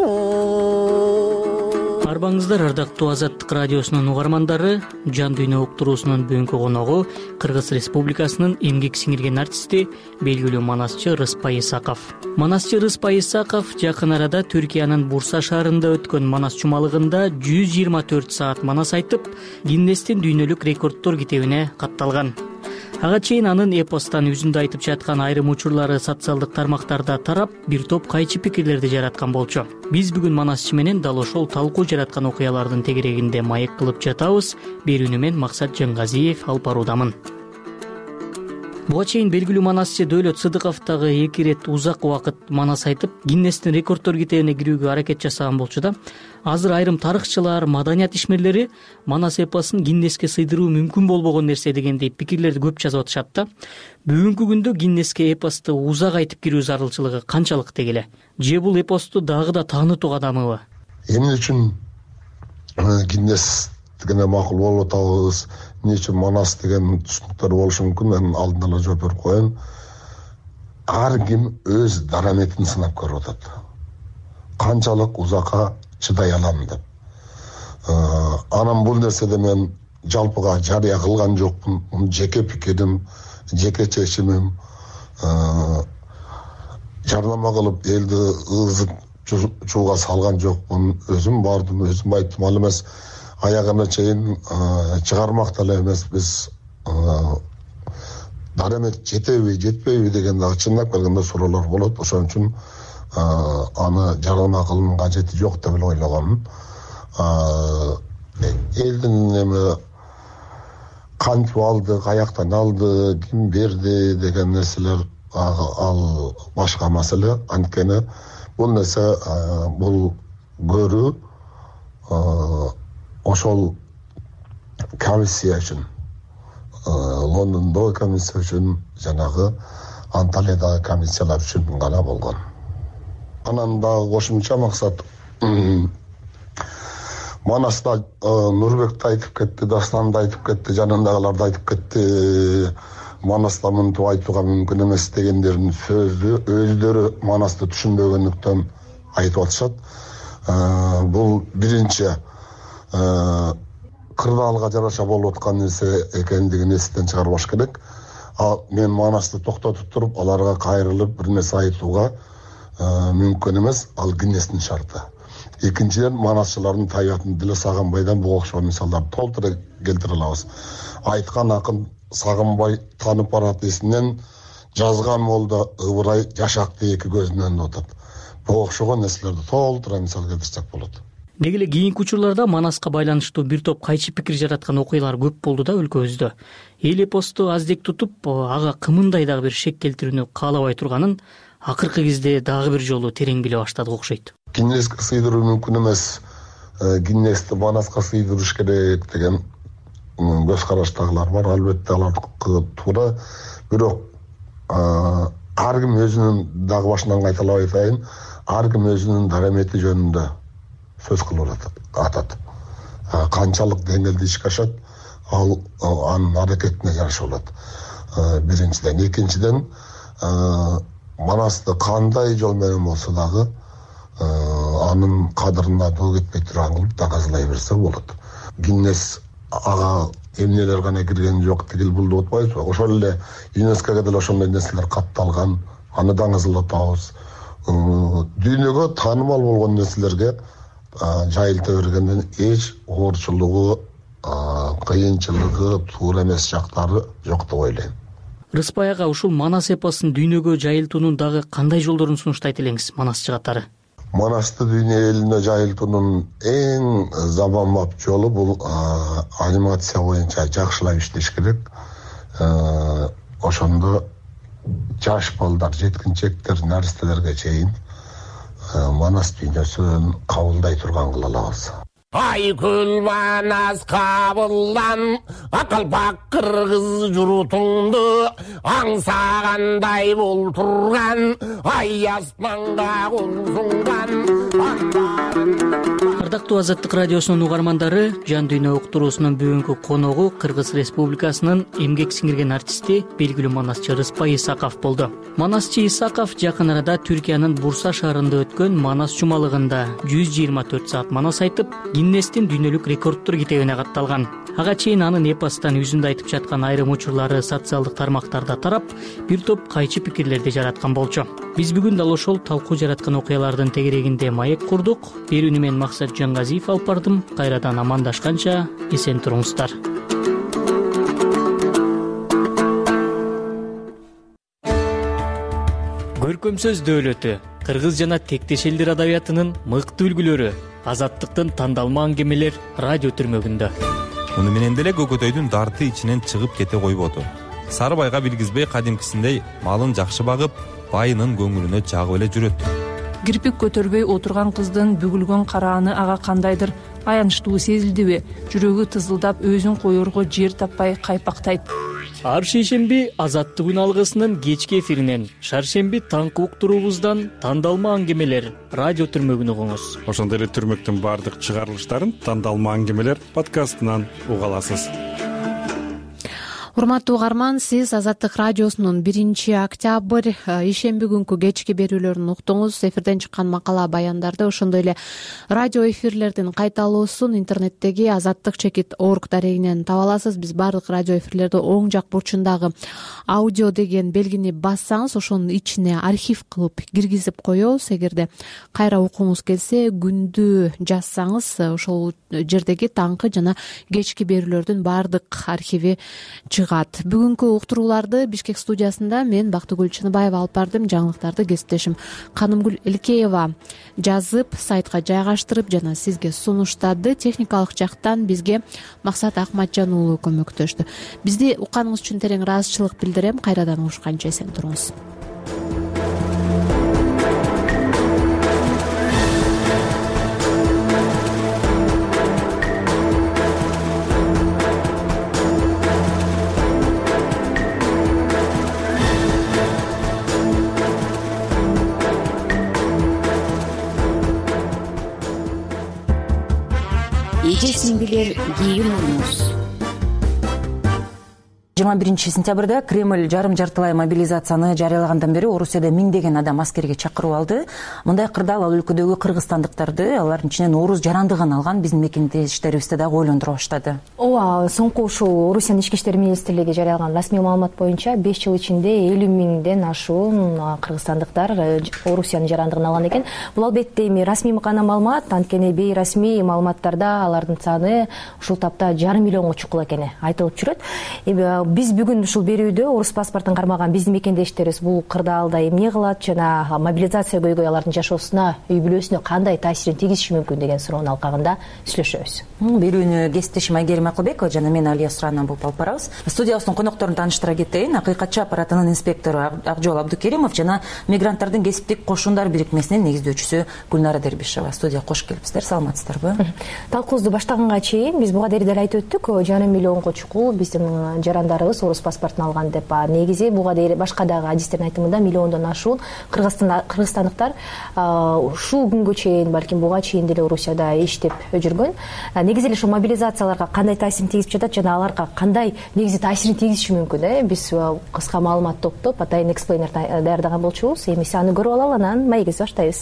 Арбаңыздар ардактуу Азаттык радиосунун угармандары, Жан дүйнө уктуруусунун бүгүнкү коногу Кыргыз Республикасынын эмгек сиңирген артисти, белгилүү манасчы Рыспай Исаков. Манасчы Рыспай Исаков жакын арада Түркиянын Бурса шаарында өткөн манас чумалыгында 124 саат манас айтып, Гиннестин дүйнөлүк рекордтор китебине катталган. Ага чейин анын эпостан үзүндө айтып жаткан айрым учурлары социалдык тармактарда тарап, бир топ кайчы пикирлерди жараткан болчу. Биз бүгүн манасчы менен дал ошол талкуу жараткан окуялардын тегерегинде маек кылып жатабыз. Берүүнү мен Максат Жангазиев алып баруудамын. Буга чейин белгилүү манасчы Дөөлөт Сыдыков дагы 2 ирет узак убакыт манас айтып, Гиннестин рекордтор китебине кирүүгө аракет жасаган болчу да. Азыр айрым тарыхчылар, маданият ишмерлери манас эпосун Гиннеске сыйдыруу мүмкүн болбогон нерсе дегендей пикирлерди көп жазып атышат да. Бүгүнкү күндө Гиннеске эпосту узак айтып кирүү зарылчылыгы канчалык дегеле? Же бул эпосту дагы да таанытуу кадамыбы? Эмне үчүн Гиннес дегенде макул болуп атабыз? Эмне үчүн манас деген түшүнүктөр болушу мүмкүн? Мен алдын ала жооп берип коеюн. Ар ким өз дараметин сынап көрүп атат. Канчалык узакка чыдай алам деп. Анан бул нерседе мен жалпыга жарыя кылган жокмун. Жеке пикирим, жеке чечимим. Жарнама кылып элди ызып чууга салган жокмун. Өзүм бардым, өзүм айттым. Ал эмес аягына чейин чыгармак деле эмес. Биз дарамет жетеби, жетпейби деген дагы чындап келгенде суроолор болот. Ошон үчүн аны жарнама кылуунун кажети жок деп эле ойлогомун. Элдин эми кантип алды, каяктан алды, ким берди деген нерселер ал башка маселе. Анткени бул нерсе бул көрүү ошол комиссия үчүн Лондондогу комиссия үчүн жанагы Анталиядагы комиссиялар үчүн гана болгон. Анан дагы кошумча максат Манаста Нурбек да айтып кетти, Дастан да айтып кетти, жанындагылар да айтып кетти. Манаста мынтип айтууга мүмкүн эмес дегендердин сөзү өздөрү Манасты түшүнбөгөндүктөн айтып атышат. Бул биринчи кырдаалга жараша болуп аткан нерсе экендигин эстен чыгарбаш керек. Мен Манасты токтотуп туруп, аларга кайрылып бир нерсе айтууга мүмкүн эмес. Ал Гиннестин шарты. Экинчиден, манасчылардын табиятын деле Сагынбайдан буга окшогон мисалдарды толтура келтире алабыз. Айткан акын Сагынбай танып барат эсинен, жазган молдо ыбырай жашакты эки көзүнөн отот. Буга окшогон нерселерди толтура мисал келтирсек болот. Деги эле кийинки учурларда Манаска байланыштуу бир топ кайчы пикир жараткан окуялар көп болду да өлкөбүздө. Эл эпосту аздек тутуп, ага кымындай дагы бир шек келтирүүнү каалабай турганын акыркы кезде дагы бир жолу терең биле баштадык окшойт. Гиннеске сыйдыруу мүмкүн эмес, Гиннести Манаска сыйдырыш керек деген көз караштагылар бар. Албетте алардыкы туура. Бирок ар ким өзүнүн дагы башынан кайталап айтайын, ар ким өзүнүн дарамети жөнүндө сөз кылып атат. Канчалык деңгээлде ишке ашат, ал анын аракетине жараша болот. Биринчиден, экинчиден, Манасты кандай жол менен болсо дагы анын кадырына доо кетпей турган кылып дагазалай берсе болот. Гиннес ага эмнелер гана кирген жок, тигил бул деп атпайбызбы? Ошол эле ЮНЕСКОга деле ошондой нерселер катталган. Аны даңазалатабыз. Дүйнөгө таанымал болгон нерселерге жайылта бергенден эч оорчулугу, кыйынчылыгы, туура эмес жактары жок деп ойлойм. Рыспай ага, ушул Манас эпосун дүйнөгө жайылтуунун дагы кандай жолдорун сунуштайт элеңиз, манасчы катары? Манасты дүйнө элине жайылтуунун эң заманбап жолу бул анимация боюнча жакшылап иштеш керек. Ошондо жаш балдар, жеткинчектер, наристелерге чейин Манас дүйнөсүн кабылдай турган кыла алабыз. Айкүл Манас кабылдан, акылбак кыргыз журутуңду аңсагандай бол турган, ай асманга кулсуңган. Ардактуу Азаттык радиосунун угармандары, Жан дүйнө уктуруусунун бүгүнкү коногу Кыргыз Республикасынын эмгек сиңирген артисти, белгилүү манасчы Рыспай Исаков болду. Манасчы Исаков жакын арада Түркиянын Бурса шаарында өткөн Манас жумалыгында 124 саат манас айтып, Гиннестин дүйнөлүк рекордтор китебине катталган. Ага чейин анын эпостан жүзүндө айтып жаткан айрым учурлары социалдык тармактарда тарап, бир топ кайчы пикирлерди жараткан болчу. Биз бүгүн дал ошол талкуу жараткан окуялардын тегерегинде маек курдук. Берүүнү мен Максат Жангазиев алып бардым. Кайрадан амандашканча эсен туруңуздар. Көркөм сөз дөөлөтү, кыргыз жана тектеш элдер адабиятынын мыкты үлгүлөрү, Азаттыктын тандалма аңгемелер радио түрмөгүндө. Муну менен деле көкөтөйдүн дарты ичинен чыгып кете койбоду. Сарыбайга билгизбей кадимкисиндей малын жакшы багып, байынын көңүлүнө жагып эле жүрөт. Кирпик көтөрбөй отурган кыздын бүгүлгөн карааны ага кандайдыр аянычтуу сезилдиби? Жүрөгү тызылдап, өзүн коерго жер таппай кайпактайт. Ар шейшемби Азаттык алгысынын кечки эфиринен, шаршемби таңкы уктуруубуздан тандалма аңгемелер радио түрмөгүн угуңуз. Ошондой эле түрмөктүн бардык чыгарылыштарын тандалма аңгемелер подкастынан уга аласыз. Урматтуу угарман, сиз Азаттык радиосунун 1-октябрь ишемби күнкү кечки берүүлөрүн уктуңуз. Эфирден чыккан макала баяндарды, ошондой эле радио эфирлердин кайталуусун интернеттеги azattik.org дарегинен таба аласыз. Биз бардык радио эфирлерди оң жак бурчундагы аудио деген белгини бассаңыз, ошонун ичине архив кылып киргизип коебуз. Эгерде кайра окуңуз келсе, күндү жазсаңыз, ошол жердеги таңкы жана кечки берүүлөрдүн бардык архиви Бүгүнкү уктурууларды Бишкек студиясында мен Бактыгүл Чыныбаева алып бардым. Жаңылыктарды кесиптешим Канымгүл Элкеева жазып, сайтка жайгаштырып жана сизге сунуштады. Техникалык жактан бизге Максат Акматжан уулу көмөктөштү. Бизди укканыңыз үчүн терең ыраазычылык билдирем. Кайрадан угушканча эсен туруңуз. эжесиңдилер кийин урмуз. 21 сентябрда Кремль жарым-жартылай мобилизацияны жарыялагандан бери Орусияда миңдеген адам аскерге чакырып алды. Мындай кырдаал ал өлкөдөгү кыргызстандыктарды, алардын ичинен орус жарандыгын алган биздин мекендештерибизди дагы ойлондура баштады. Ооба, соңку ушул Орусиянын ички иштер министрлиги жарыялаган расмий маалымат боюнча 5 жыл ичинде 50 миңден ашуун кыргызстандыктар Орусиянын жарандыгын алган экен. Бул албетте эми расмий гана маалымат, анткени бейрасмий маалыматтарда алардын саны ушул тапта 1,5 миллионго чукул экени айтылып жүрөт. Биз бүгүн ушул берүүдө орус паспортун кармаган биздин мекендештерибиз бул кырдаалда эмне кылат жана мобилизация көйгөй алардын жашоосуна, үй бүлөсүнө кандай таасирин тийгизиши мүмкүн деген суроонун алкагында сүйлөшөбүз. Берүүнү кесиптешим Айгерим Акылбекова жана мен Алия Суранова болуп алып барабыз. Студиябыздын конокторун тааныштыра кетейин. Акыйкатчы аппаратынын инспектору Акжол Абдукеримов жана мигранттардын кесиптик кошундар бирикмесинин негиздөөчүсү Гүлнара Дербишева студияга кош келипсиздер. Саламатсыздарбы? Талкуубузду баштаганга чейин биз буга дейин деле айтып өттүк, 1,5 миллионго чукул биздин жарандарыбыз орус паспортун алган деп. Негизи буга дейин башка дагы адистердин айтымында миллиондон ашуун кыргызстандыктар ушул күнгө чейин, балким буга чейин деле Орусияда иштеп жүргөн. Негизи эле ушул мобилизацияларга кандай таасирин тийгизип жатат жана аларга кандай негизи таасирин тийгизиши мүмкүн? Биз кыска маалымат топтоп атайын эксплейнер даярдаган болчубуз. Эмесе аны көрүп алалы, анан маегибизди баштайбыз.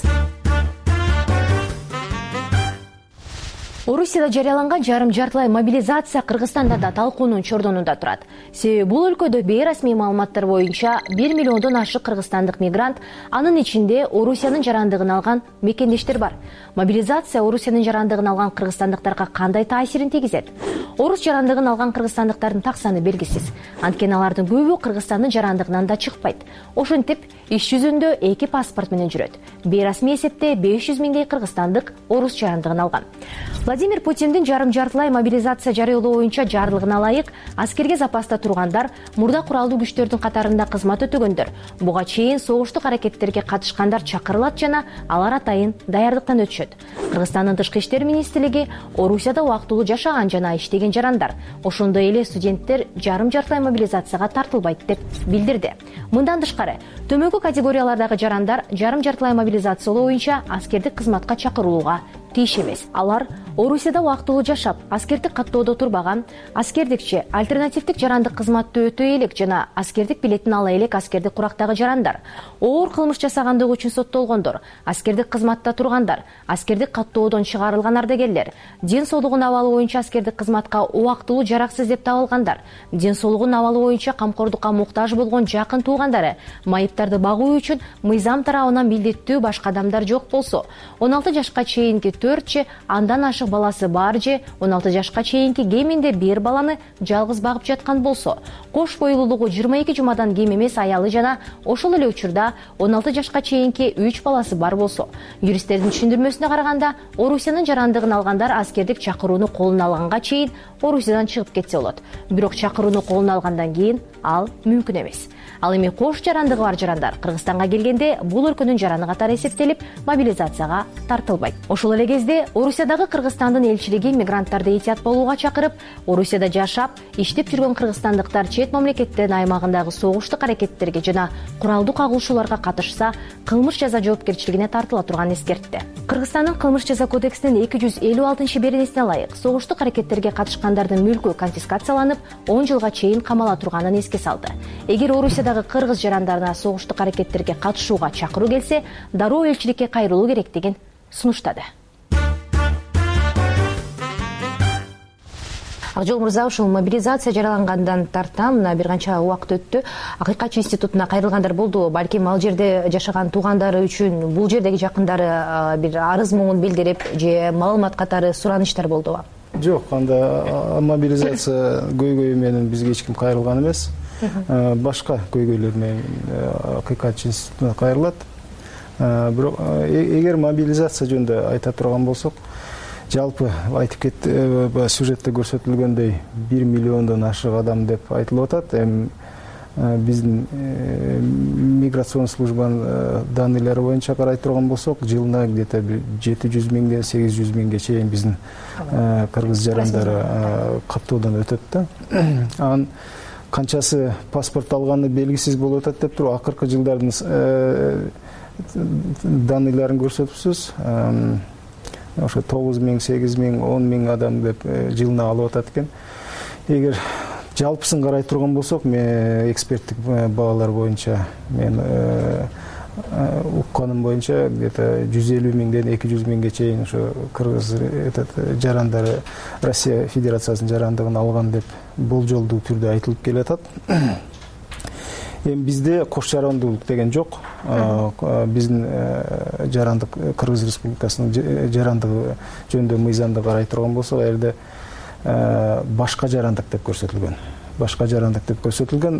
Орусияда жарыяланган жарым-жартылай мобилизация Кыргызстанда да талкуунун чордонунда турат. Себеби бул өлкөдө бейрасмий маалыматтар боюнча 1 миллиондон ашык кыргызстандык мигрант, анын ичинде Орусиянын жарандыгын алган мекендештер бар. Мобилизация Орусиянын жарандыгын алган кыргызстандыктарга кандай таасирин тийгизет? Орус жарандыгын алган кыргызстандыктардын так саны белгисиз. Анткени алардын көбү Кыргызстандын жарандыгынан да чыкпайт. Ошентип, иш жүзүндө 2 паспорт менен жүрөт. Бейрасмий эсепте 500 миңдей кыргызстандык орус жарандыгын алган. Владимир Путиндин жарым-жартылай мобилизация жарыялоо боюнча жарлыгына ылайык аскерге запаста тургандар, мурда куралдуу күчтөрдүн катарында кызмат өтөгөндөр, буга чейин согуштук аракеттерге катышкандар чакырылат жана алар атайын даярдыктан өтүшөт. Кыргызстандын тышкы иштер министрлиги Орусияда убактылуу жашаган жана иштеген жарандар, ошондой эле студенттер жарым-жартылай мобилизацияга тартылбайт деп билдирди. Мындан тышкары, төмөнкү категориялардагы жарандар жарым-жартылай мобилизациялоо боюнча аскердик кызматка чакырылууга тийиш эмес. Алар Орусияда убактылуу жашап, аскердик каттоодо турбаган, аскердикче альтернативдик жарандык кызматты өтөй элек жана аскердик билетин ала элек аскердик курактагы жарандар, оор кылмыш жасагандыгы үчүн соттолгондор, аскердик кызматта тургандар, аскердик каттоодон чыгарылган ардагерлер, ден соолугун абалы боюнча аскердик кызматка убактылуу жараксыз деп табылгандар, ден соолугун абалы боюнча камкордукка муктаж болгон жакын туугандары, майыптарды багуу үчүн мыйзам тарабынан билдеттүү башка адамдар жок болсо, 16 жашка чейинки 4 андан ашык баласы бар же 16 жашка чейинки кеминде 1 баланы жалгыз багып жаткан болсо, кош бойлуулугу 22 жумадан кем эмес аялы жана ошол эле учурда 16 жашка чейинки 3 баласы бар болсо, юристтердин түшүндүрмөсүнө караганда, Орусиянын жарандыгын алгандар аскердик чакырууну колуна алганга чейин Орусиядан чыгып кетсе болот. Бирок чакырууну колуна алгандан кийин ал мүмкүн эмес. Ал эми кош жарандыгы бар жарандар Кыргызстанга келгенде бул өлкөнүн жараны катары эсептелип, мобилизацияга тартылбайт. Ошол эле кезде Орусиядагы Кыргызстандын элчилиги мигранттарды этият болууга чакырып, Орусияда жашап, иштеп жүргөн кыргызстандыктар чет мамлекеттин аймагындагы согуштук аракеттерге жана куралдуу кагылышууларга катышса, кылмыш жаза жоопкерчилигине тартыла турганын эскертти. Кыргызстандын кылмыш жаза кодексинин 256-беренесине ылайык согуштук аракеттерге катышкандардын мүлкү конфискацияланып, 10 жылга чейин камала турганын эске салды. Эгер Орусиядагы кыргыз жарандарына согуштук аракеттерге катышууга чакыруу келсе, дароо элчиликке кайрылуу керектигин сунуштады. Акжол мырза, ушул мобилизация жаралангандан тарттан мына бир канча убакыт өттү. Акыйкатчы институтуна кайрылгандар болду. Балким ал жерде жашаган туугандары үчүн бул жердеги жакындары бир арыз муңун билдирип же маалымат катары сураныштар болдубу? Жок, анда мобилизация көйгөйү менен бизге эч ким кайрылган эмес. Башка көйгөйлөр менен акыйкатчы институтуна кайрылат. Бирок эгер мобилизация жөнүндө айта турган болсок, жалпы айтып кетти, сюжетте көрсөтүлгөндөй 1 миллиондон ашык адам деп айтылып атат. Биздин миграцион службанын данныйлары боюнча карай турган болсок, жылына где-то 700 миңден 800 миңге чейин биздин кыргыз жарандары каттоодон өтөт да. Анан канчасы паспорт алганы белгисиз болуп атат деп туруп, акыркы жылдардын данныйларын көрсөтүпсүз. ошо 9 миң 8 миң 10 миң адам деп жылына алып атат экен. Эгер жалпысын карай турган болсок, мен эксперттик баалар боюнча мен укканым боюнча где-то 150 миңден 200 миңге чейин ошо кыргыз жарандары Россия Федерациясынын жарандыгын алган деп болжолдуу түрдө айтылып келатат. Эми бизде кош жарандуулук деген жок. Биздин жарандык Кыргыз Республикасынын жарандыгы жөнүндө мыйзамды карай турган болсок, жерде башка жарандык деп көрсөтүлгөн. Башка жарандык деп көрсөтүлгөн.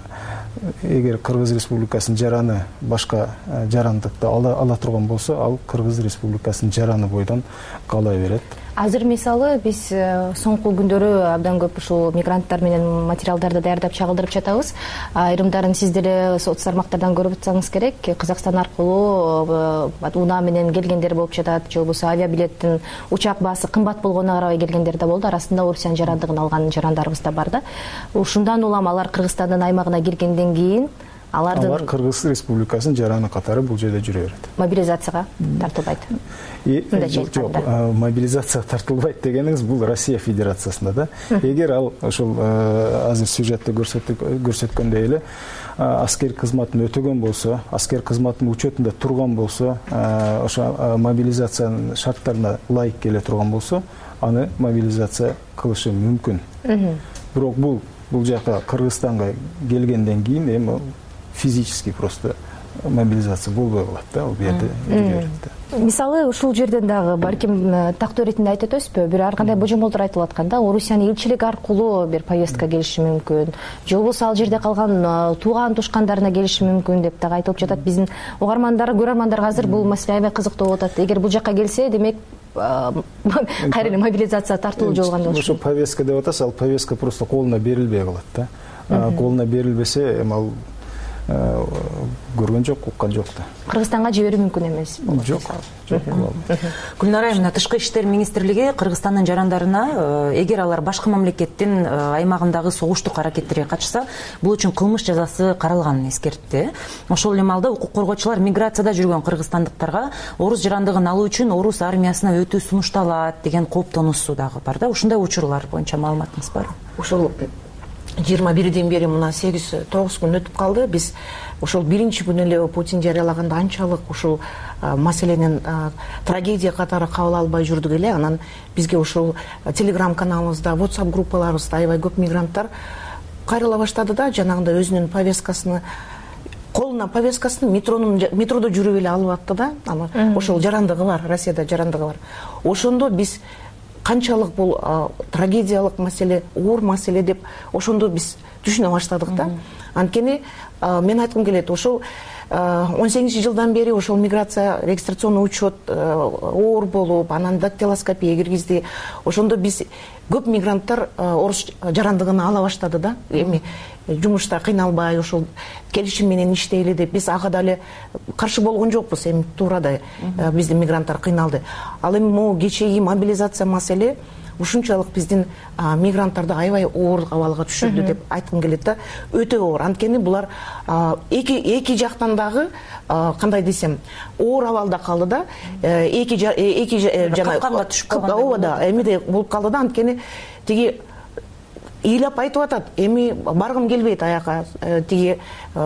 Эгер Кыргыз Республикасынын жараны башка жарандыкты ала турган болсо, ал Кыргыз Республикасынын жараны бойдон кала берет. Азыр мисалы биз соңку күндөрү абдан көп ушул мигранттар менен материалдарды даярдап чагылдырып жатабыз. Айрымдарын сиз деле соц тармактардан көрүп атсаңыз керек. Казакстан аркылуу унаа менен келгендер болуп жатат, же болбосо авиабилеттин учак баасы кымбат болгонуна карабай келгендер да болду. Арасында Орусиянын жарандыгын алган жарандарыбыз да бар да. Ушундан улам алар Кыргызстандын аймагына киргенден кийин алар Кыргыз Республикасынын жараны катары бул жерде жүрө берет. Мобилизацияга тартылбайт. Жок, мобилизацияга тартылбайт дегениңиз бул Россия Федерациясында да. Эгер ал ошол азыр сюжетте көрсөткөндөй эле аскер кызматын өтөгөн болсо, аскер кызматынын учетунда турган болсо, ошо мобилизациянын шарттарына ылайык келе турган болсо, аны мобилизация кылышы мүмкүн. Бирок бул жака Кыргызстанга келгенден кийин эми физически просто мобилизация болбой калат да, ал жерде. Мисалы ушул жерден дагы балким тактоо иретинде айтып өтөсүзбү? Бир ар кандай божомолдор айтылып атканда, Орусиянын элчилиги аркылуу бир повестка келиши мүмкүн, же болбосо ал жерде калган тууган тушкандарына келиши мүмкүн деп дагы айтылып жатат. Биздин угармандар, көрөрмандарга азыр бул маселе аябай кызыктуу болуп атат. Эгер бул жакка келсе, демек кайра эле мобилизация тартылуу жолгон болуш. Ошо повестка деп атасыз, ал повестка просто колуна берилбей калат да. Колуна берилбесе, эми ал көргөн жок, уккан жок да. Кыргызстанга жиберүү мүмкүн эмес. Жок. Гүлнара айымына Тышкы иштер министрлиги Кыргызстандын жарандарына эгер алар башка мамлекеттин аймагындагы согуштук аракеттерге катышса, бул үчүн кылмыш жазасы каралганын эскертти. Ошол эле маалда укук коргоочулар миграцияда жүргөн кыргызстандыктарга орус жарандыгын алуу үчүн орус армиясына өтүү сунушталат деген кооптонуусу дагы бар да. Ушундай учурлар боюнча маалыматыңыз барбы? Ошол 21-ден бери мына 8-9 күн өтүп калды. Биз ошол биринчи күнү эле Путин жарыялаганда анчалык ушул маселенин трагедия катары кабыл албай жүрдүк эле. Анан бизге ошол Telegram каналыбызда, WhatsApp группаларыбызда аябай көп мигранттар кайрыла баштады да, жанагындай өзүнүн повесткасыны, колуна повесткасын метродо жүрүп эле алып атты да. Ошол жарандыгы бар, Россияда жарандыгы бар. Ошондо биз канчалык бул трагедиялык маселе, оор маселе деп ошондо биз түшүнө баштадык да. Анткени мен айткым келет, ошол 18-жылдан бери ошол миграция, регистрационный учет оор болуп, анан дактилоскопия киргизди. Ошондо биз көп мигранттар орус жарандыгын ала баштады да. Эми жумушта кыйналбай, ошол келишим менен иштейли деп биз ага дагы каршы болгон жокпуз. Эми туура да биздин мигранттар кыйналды. Ал эми могу кечеги мобилизация маселе ушунчалык биздин мигранттарды аябай оор абалга түшүрдү деп айткым келет да. Өтө оор. Анткени булар эки жактан дагы кандай десем, оор абалда калды да. Эки капканга түшүп калган. Ооба да, эмиде болуп калды да. Анткени тиги ыйлап айтып атат, эми баргым келбейт аяка, тиги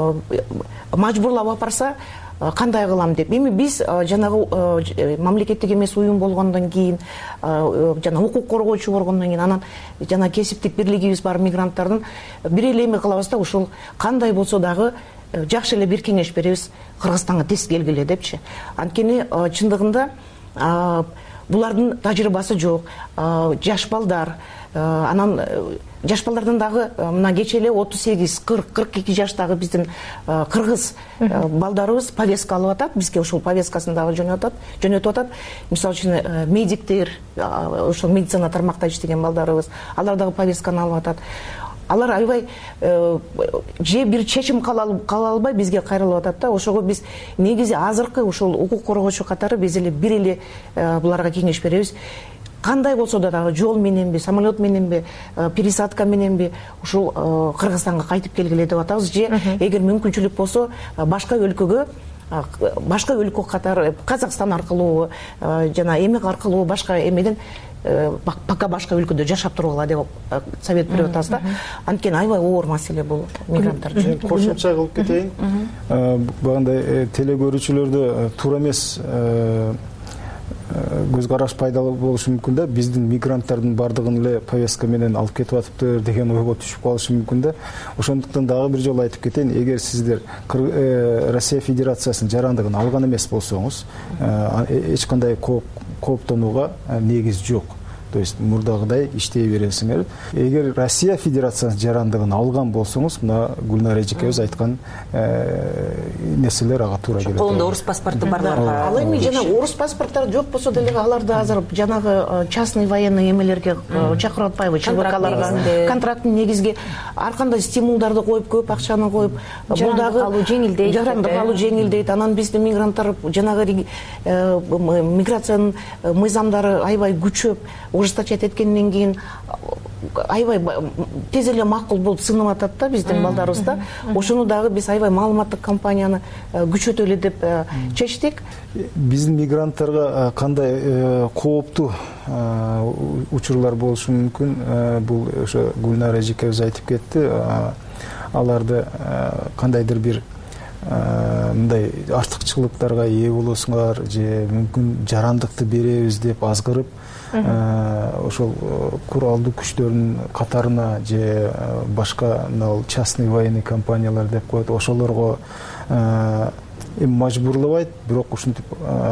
мажбурлап апарса кандай кылам деп. Эми биз жанагы мамлекеттик эмес уюм болгондон кийин, жана укук коргоочу болгондон кийин, анан жана кесиптик бирлигибиз бар мигранттардын бир эле эме кылабыз да, ошол кандай болсо дагы жакшы эле бир кеңеш беребиз, Кыргызстанга тез келгиле депчи. Анткени чындыгында булардын тажрыйбасы жок, жаш балдар, анан жаш балдардан дагы мына кече эле 38-40-42 жаштагы биздин кыргыз балдарыбыз повестка алып атат, бизге ошол повесткасын дагы жөнөтүп атат. Мисалы үчүн медиктер, ошол медицина тармакта иштеген балдарыбыз, алар дагы повестканы алып атат. Алар аябай же бир чечим кала албай бизге кайрылып атат да. Ошого биз негизи азыркы ошол укук коргоочу катары биз эле бир эле буларга кеңеш беребиз. Кандай болсо дагы жол мененби, самолет мененби, пересадка мененби ушул Кыргызстанга кайтып келгиле деп атабыз. Же эгер мүмкүнчүлүк болсо башка өлкөгө башка өлкө катары Казакстан аркылуу жана эмек аркылуу башка эмеден пока башка өлкөдө жашап тургула деп совет берип атабыз да. Анткени аябай оор маселе бул мигранттар үчүн. Кошумча кылып кетейин. Багындай телекөрүүчүлөрдө туура эмес көз караш пайда болушу мүмкүн да. Биздин мигранттардын бардыгын эле повестка менен алып кетип атыптыр деген ойго түшүп калышы мүмкүн да. Ошондуктан дагы бир жолу айтып кетейин, эгер сиздер Россия Федерациясынын жарандыгын алган эмес болсоңуз, эч кандай кооптонууга негиз жок. То есть мурдагыдай иштей бересиңер. Эгер Россия Федерациясынын жарандыгын алган болсоңуз, мына Гүлнар эжекебиз айткан нерселер ага туура келет. Колунда орус паспорту барларга. Ал эми жана орус паспорттор жок болсо деле аларды азыр жанагы частный военный эмелерге чакырып атпайбы, ЧВКларга, контракттын негизги ар кандай стимулдарды коюп, көп акчаны коюп, бул дагы алуу жеңилдейт. Жарандык алуу жеңилдейт. Анан биздин мигранттар жанагы миграциянын мыйзамдары аябай күчөп, ужесточать эткенден кийин аябай тез эле макул болуп сынып атат да биздин балдарыбыз да. Ошону дагы биз аябай маалыматтык кампанияны күчөтөлү деп чечтик. Биздин мигранттарга кандай кооптуу учурлар болушу мүмкүн? Бул ошо Гүлнар эжекебиз айтып кетти. Аларды кандайдыр бир мындай артыкчылыктарга ээ болосуңар же мүмкүн жарандыкты беребиз деп азгырып ошол куралдуу күчтөрдүн катарына же башка мына частный военный компаниялар деп коет, ошолорго мажбурлабайт, бирок ушинтип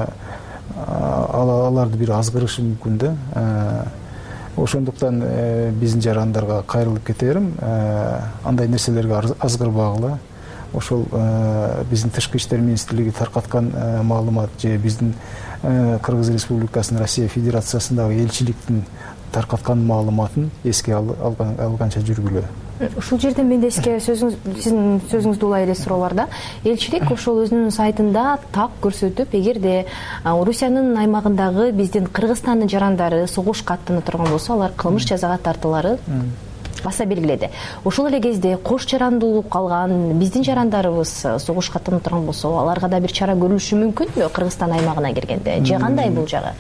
аларды бир азгырышы мүмкүн да. Ошондуктан биздин жарандарга кайрылып кетерим, андай нерселерге азгырбагыла. Ошол биздин Тышкы иштер министрлиги таркаткан маалымат же биздин Кыргыз Республикасынын Россия Федерациясындагы элчиликтин таркаткан маалыматын эске алганча жүргүлө. Ушул жерден мен эске сиздин сөзүңүздү улай эле суроолор да. Элчилик ошол өзүнүн сайтында так көрсөтүп, эгерде Орусиянын аймагындагы биздин Кыргызстандын жарандары согушка аттанып турган болсо, алар кылмыш жазага тартылары баса белгиледи. Ошол эле кезде кош жарандуулук алган биздин жарандарыбыз согушка аттанып турган болсо, аларга да бир чара көрүлүшү мүмкүнбү Кыргызстан аймагына киргенде? Же кандай бул жагы?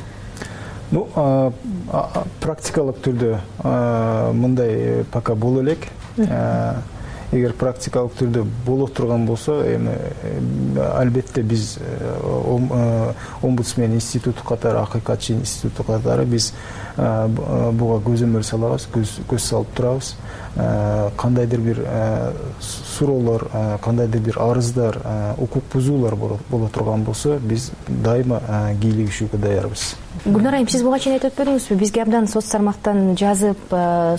Практикалык түрдө мындай пока боло элек. Эгер практикалык түрдө боло турган болсо, эми албетте биз омбудсмен институту катары, акыйкатчы институту катары биз буга көзөмөл салабыз, көз салып турабыз. Кандайдыр бир суроолор, кандайдыр бир арыздар, укук бузуулар боло турган болсо, биз дайыма кийлигишүүгө даярбыз. Гүлнар айым, сиз буга чейин айтып өтпөдүңүзбү? Бизге абдан соц тармактан жазып,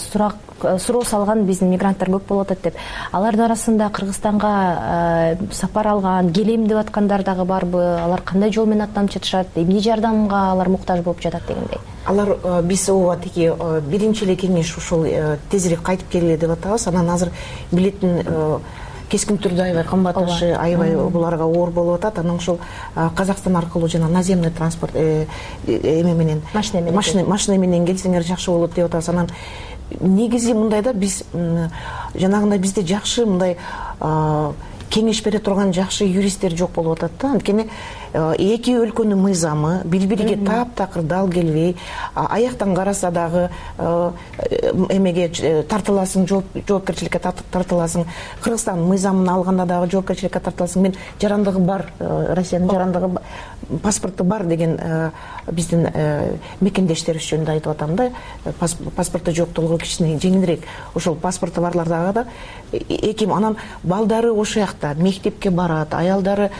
суроо салган биздин мигранттар көп болуп атат деп. Алардын арасында Кыргызстанга сапар алган, келем деп аткандар дагы барбы? Алар кандай жол менен аттанып жатышат? Эмне жардамга алар муктаж болуп жатат дегендей? Алар биз ооба тиги биринчи эле кеңеш ушул тезирээк кайтып келгиле деп атабыз. Анан азыр билеттин кескин түрдө аябай кымбаташы, аябай буларга оор болуп атат. Анан ушул Казакстан аркылуу жана наземный транспорт эме менен машина менен келсеңер жакшы болот деп атабыз. Анан негизи мындай да, биз жанагындай бизде жакшы мындай кеңеш бере турган жакшы юристтер жок болуп атат да. Анткени эки өлкөнүн мыйзамы бири-бириге таптакыр дал келбей, аяктан караса дагы эмеге тартыласың, жоопкерчиликке тартыласың. Кыргызстан мыйзамын алганда дагы жоопкерчиликке тартыласың. Мен жарандыгы бар, Россиянын жарандыгы паспорту бар деген биздин мекендештерибиз жөнүндө айтып атам да. Паспорту жоктуулугу кичине жеңилирээк. Ошол паспорту барлар дагы да эким, анан балдары ошол жакта мектепке барат, аялдары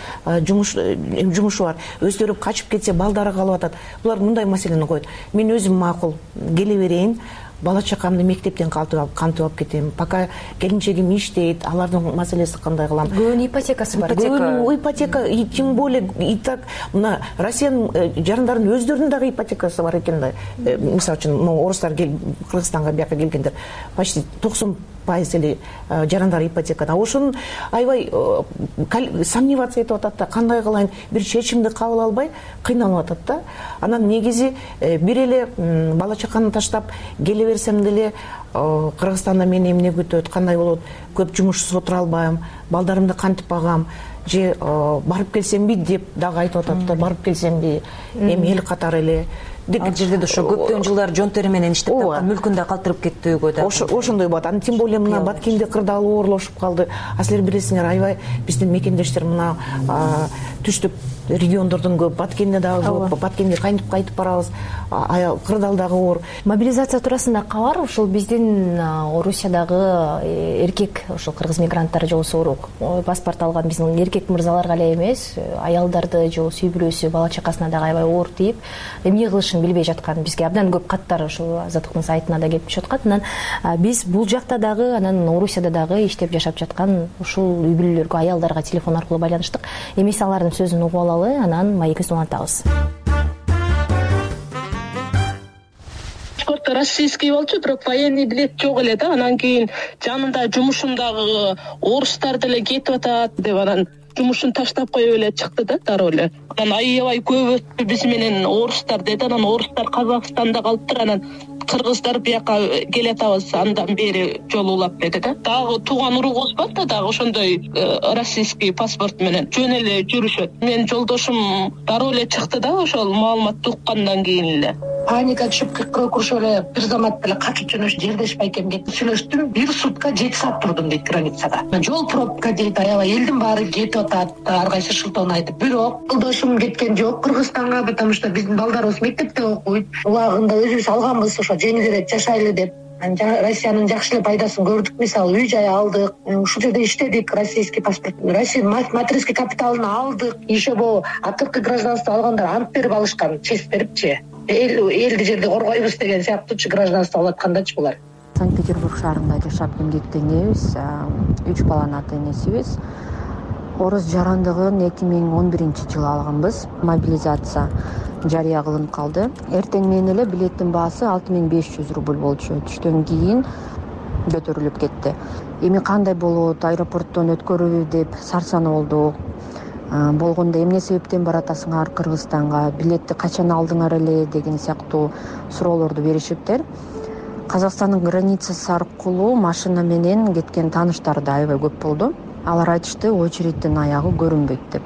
жумушу бар, өздөрү качып кетсе балдары калып атат. Булар мындай маселени коет: мен өзүм макул келе берейин, бала чакамды мектептен кантип алып кетем, пока келинчегим иштейт, алардын маселеси кандай кылам? Көбүнүн ипотекасы бар. Көбүнүн ипотека, тем более и так мына Россиянын жарандарынын өздөрүнүн дагы ипотекасы бар экен да. Мисалы үчүн, орустар Кыргызстанга бияка келгендер почти 90% эле жарандар ипотекада. Ошонун аябай сомневаться этип атат да, кандай кылайын, бир чечимди кабыл албай кыйналып атат да. Анан негизи бир эле бала чаканы таштап келе берсем деле Кыргызстанда мени эмне күтөт, кандай болот, көп жумушсуз отура албайм, балдарымды кантип багам, же барып келсемби деп дагы айтып атат да, барып келсемби эми эл катары эле. Ал жерде да ошо көптөгөн жылдар жон тери менен иштеп тапкан мүлкүн да калтырып кетти өйгө да. Ошондой болот. Анан тем более мына Баткенде кырдаал оорлошуп калды. А силер билесиңер, аябай биздин мекендештер мына түштүк региондордун көп, Баткенде дагы көп, Баткенге кайтып барабыз, кырдаал дагы оор. Мобилизация туурасында кабар ушул биздин Орусиядагы эркек ошол кыргыз мигранттары же болбосо паспорт алган биздин эркек мырзаларга эле эмес, аялдарды же сүйбүрөсү, бала чакасына дагы аябай оор тийип, эмне кылышын билбей жаткан бизге абдан көп каттар ушул Азаттыктын сайтына да келип түшүп аткан. Анан биз бул жакта дагы, анан Орусияда дагы иштеп жашап жаткан ушул үй бүлөлөргө, аялдарга телефон аркылуу байланыштык. Эмес алардын сөзүн угуп алалы, анан маегибизди улантабыз. Паспорт российский болчу, бирок военный билет жок эле да. Анан кийин жанында жумушундагы орустар деле кетип атат деп анан жумушун таштап коюп эле чыкты да дароо эле. Анан аябай көп өттү биз менен орустар деди. Анан орустар Казакстанда калыптыр, анан кыргыздар бияка келатабыз андан бери жолуулап деди да. Дагы тууган уругубуз бар да, дагы ошондой российский паспорт менен жөн эле жүрүшөт. Менин жолдошум дароо эле чыкты да ошол маалыматты уккандан кийин эле. Паника түшүп көрүшүп эле бир замат эле качып жөнөшүп жердешпей экенин сүйлөштүм. 1 сутка 7 саат турдум дейт границада. Жол пробка дейт, аябай элдин баары кетип атат, ар кайсы шылтоон айтып. Бирок жолдошум кеткен жок Кыргызстанга, потому что биздин балдарыбыз мектепте окуйт. Убагында өзүбүз алганбыз, ошо жеңилирээк жашайлы деп. Россиянын жакшы эле пайдасын көрдүк. Мисалы үй жай алдык, ушул жерде иштедик, российский паспорт, Россия материнский капиталын алдык. Еще бул акыркы гражданство алгандар ант берип алышкан, честь берипчи. Элди жерди коргойбуз деген сыяктуучу гражданство алып аткандачы булар. Санкт-Петербург шаарында жашап эмгектенебиз, 3 баланын ата энесибиз. Орус жарандыгын 2011-жылы алганбыз. Мобилизация жарыя кылынып калды. Эртең менен эле билеттин баасы 6500 рубль болчу. Түштөн кийин көтөрүлүп кетти. Эми кандай болот, аэропорттон өткөрүүбү деп сарсанаа болдук. Болгондо эмне себептен баратасыңар Кыргызстанга, билетти качан алдыңар эле деген сыяктуу суроолорду беришиптир. Казакстандын границасы аркылуу машина менен кеткен тааныштар да аябай көп болду. Алар айтышты, очереддин аягы көрүнбөйт деп.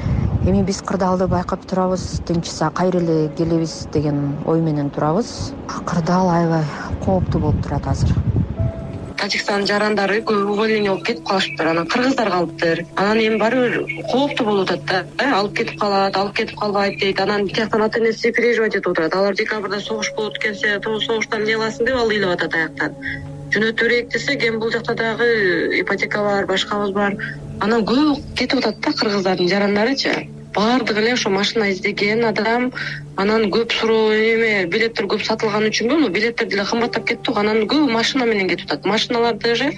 Эми биз кырдаалды байкап турабыз, тынчса кайра эле келебиз деген ой менен турабыз. Кырдаал аябай кооптуу болуп турат азыр. Тажикстан жарандары көп увольнение болуп кетип калышыптыр, анан кыргыздар калыптыр. Анан эми баары кооптуу болуп атат да, алып кетип калат, алып кетип калбайт дейт. Анан тияктан ата энеси переживать этип отурат. Алар декабрда согуш болот экенсе, согуштан эмне кыласың деп ал ыйлап атат аяктан. Жөнөтө берейик десек, эми бул жакта дагы ипотека бар, башкабыз бар. Анан көп кетип атат да кыргыздардын жарандарычы. Баардыгы эле ошо машина издеген адам, анан көп суроо эме билеттер көп сатылган үчүнбү, билеттер деле кымбаттап кетти. Анан көп машина менен кетип атат. Машиналарды же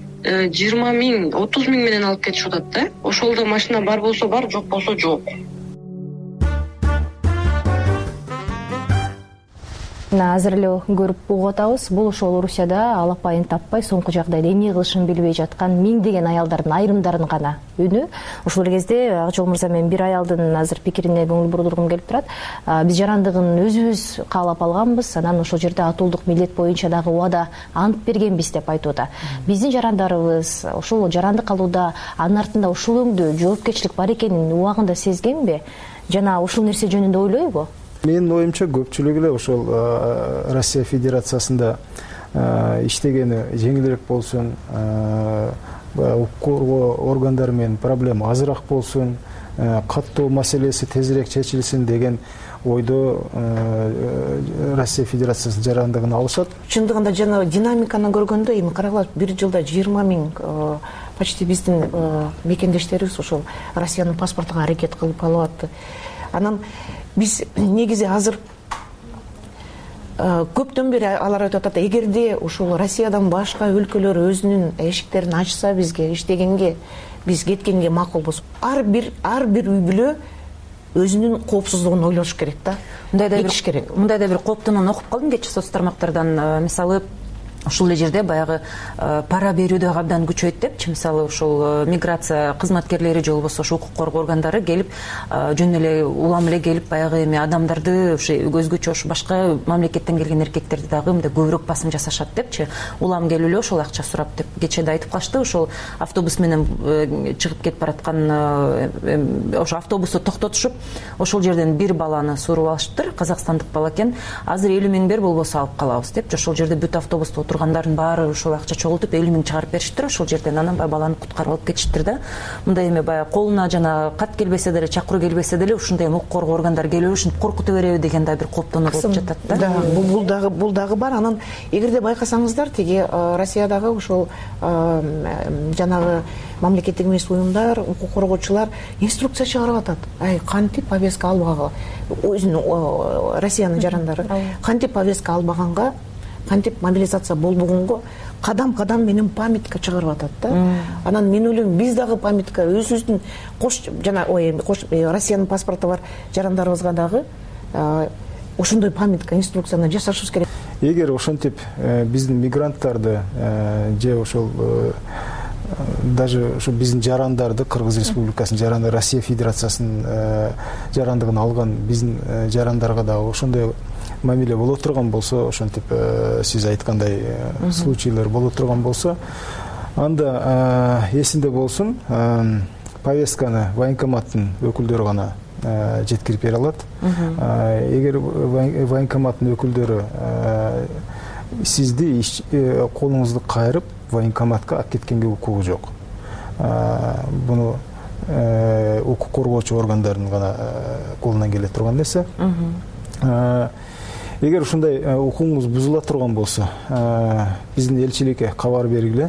20 миң, 30 миң менен алып кетишип атат да. Ошолдо машина бар болсо бар, жок болсо жок. Азыр эле көрүп угуп атабыз. Бул ошол Орусияда алапайын таппай, соңку жагдайда эмне кылышын билбей жаткан миңдеген аялдардын айрымдарын гана үнү. Ошол кезде Акжол мырза, мен бир аялдын азыр пикирине көңүл бурдургум келип турат. Биз жарандыгын өзүбүз каалап алганбыз, анан ошол жерде атуулдук милдет боюнча дагы убада ант бергенбиз деп айтып атат. Биздин жарандарыбыз ошол жарандык алууда анын артында ушул өңдө жоопкерчилик бар экенин убагында сезгенби? Жана ушул нерсе жөнүндө ойлойбу? Менин оюмча көпчүлүгү эле ошол Россия Федерациясында иштегени жеңилирээк болсун, укук коргоо органдары менен проблема азыраак болсун, каттоо маселеси тезирээк чечилсин деген ойдо Россия Федерациясынын жарандыгын алышат. Чындыгында жана динамиканы көргөндө эми карагыла, бир жылда 20 миң почти биздин мекендештерибиз ошол Россиянын паспортуна аракет кылып алып атты. Анан биз негизи азыр көптөн бери алар айтып атат, эгерде ушул Россиядан башка өлкөлөр өзүнүн эшиктерин ачса бизге иштегенге, биз кеткенге макулбуз. Ар бир үй бүлө өзүнүн коопсуздугун ойлош керек да. Мындай да бир кооптунун окуп калдым кечээ соц тармактардан. Мисалы, ушул эле жерде баягы пара берүү дагы абдан күчөйт депчи, мисалы ушул миграция кызматкерлери же болбосо ушул укук коргоо органдары келип жөн эле улам эле келип баягы эми адамдарды ушу өзгөчө ушу башка мамлекеттен келген эркектерди дагы мындай көбүрөөк басым жасашат депчи, улам келип эле ошол акча сурап деп кечээ да айтып калышты. Ошол автобус менен чыгып кетип бараткан ошо автобусту токтотушуп ошол жерден бир баланы суруп алышыптыр, казакстандык бала экен. Азыр 50 000 бер болбосо алып калабыз депчи. Ошол жерде бүт автобуста тургандардын баары ошол акча чогултуп 50 000 чыгарып беришиптир. Ошол жерден анан баягы баланы куткарып алып кетишиптир да. Мындай эми баягы колуна жана кат келбесе деле, чакыруу келбесе деле ушундай укук коргоо органдары келип ушинтип коркута береби деген да бир кооптонуу болуп жатат да. Да, бул дагы бар. Анан эгерде байкасаңыздар, тиги Россиядагы ошол жанагы мамлекеттик эмес уюмдар, укук коргоочулар инструкция чыгарып атат. Кантип повестка албагыла, өзүнүн Россиянын жарандары кантип повестка албаганга, кантип мобилизация болбогонго кадам менен памятка чыгарып атат да. Анан мен ойлойм, биз дагы памятка өзүбүздүн Россиянын паспорту бар жарандарыбызга дагы ошондой памятка, инструкцияны жасашыбыз керек. Эгер ошентип биздин мигранттарды же ошол даже ушу биздин жарандарды, Кыргыз Республикасынын жарандары, Россия Федерациясынын жарандыгын алган биздин жарандарга дагы ошондой мамиле боло турган болсо, ошентип сиз айткандай случайлар боло турган болсо, анда эсинде болсун, повестканы военкоматтын өкүлдөрү гана жеткирип бере алат. Эгер военкоматтын өкүлдөрү сизди колуңузду кайрып военкоматка алып кеткенге укугу жок. Буну укук коргоочу органдардын гана колунан келе турган нерсе. Эгер ушундай укугуңуз бузула турган болсо, биздин элчиликке кабар бергиле,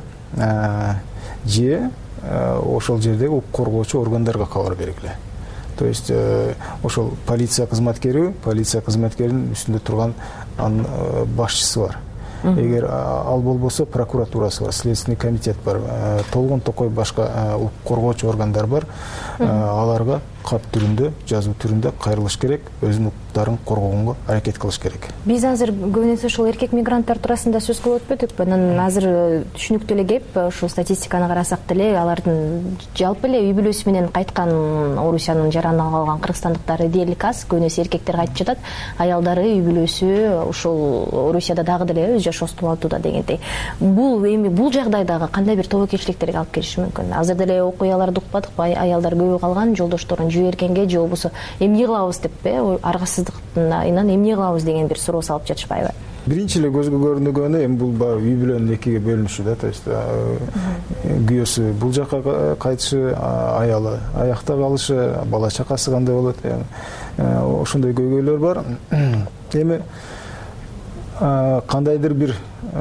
же ошол жердеги укук коргоочу органдарга кабар бергиле. То есть ошол полиция кызматкеринин үстүндө турган анын башчысы бар. Эгер ал болбосо прокуратурасы бар, следственный комитет бар, толгон токой башка укук коргоочу органдар бар. Аларга кат түрүндө, жазуу түрүндө кайрылыш керек, өзүнүн укуктарын коргогонго аракет кылыш керек. Биз азыр көбүнесе ушул эркек мигранттар туурасында сөз кылып өтпөдүкпү? Анан азыр түшүнүктүү эле кеп, ушул статистиканы карасак деле, алардын жалпы эле үй бүлөсү менен кайткан Орусиянын жарандыгын алган кыргызстандыктар дээрлик аз, көбүнесе эркектер кайтып жатат, аялдары үй бүлөсү ушул Орусияда дагы деле өз жашоосун улантууда дегендей. Бул жагдайдагы кандай бир тобокелчиликтерге алып келиши мүмкүн? Азыр деле окуяларды укпадыкпы? Аялдар көбү калган, жолдошторун жибергенге же болбосо эмне кылабыз деп, аргасыздыктын айынан эмне кылабыз деген бир суроо салып жатышпайбы? Биринчи эле көзгө көрүнүгөнү эми бул үй бүлөнүн экиге бөлүнүшү да, то есть күйөөсү бул жака кайтышы, аялы аякта калышы, бала чакасы кандай болот, ошондой көйгөйлөр бар. Эми кандайдыр бир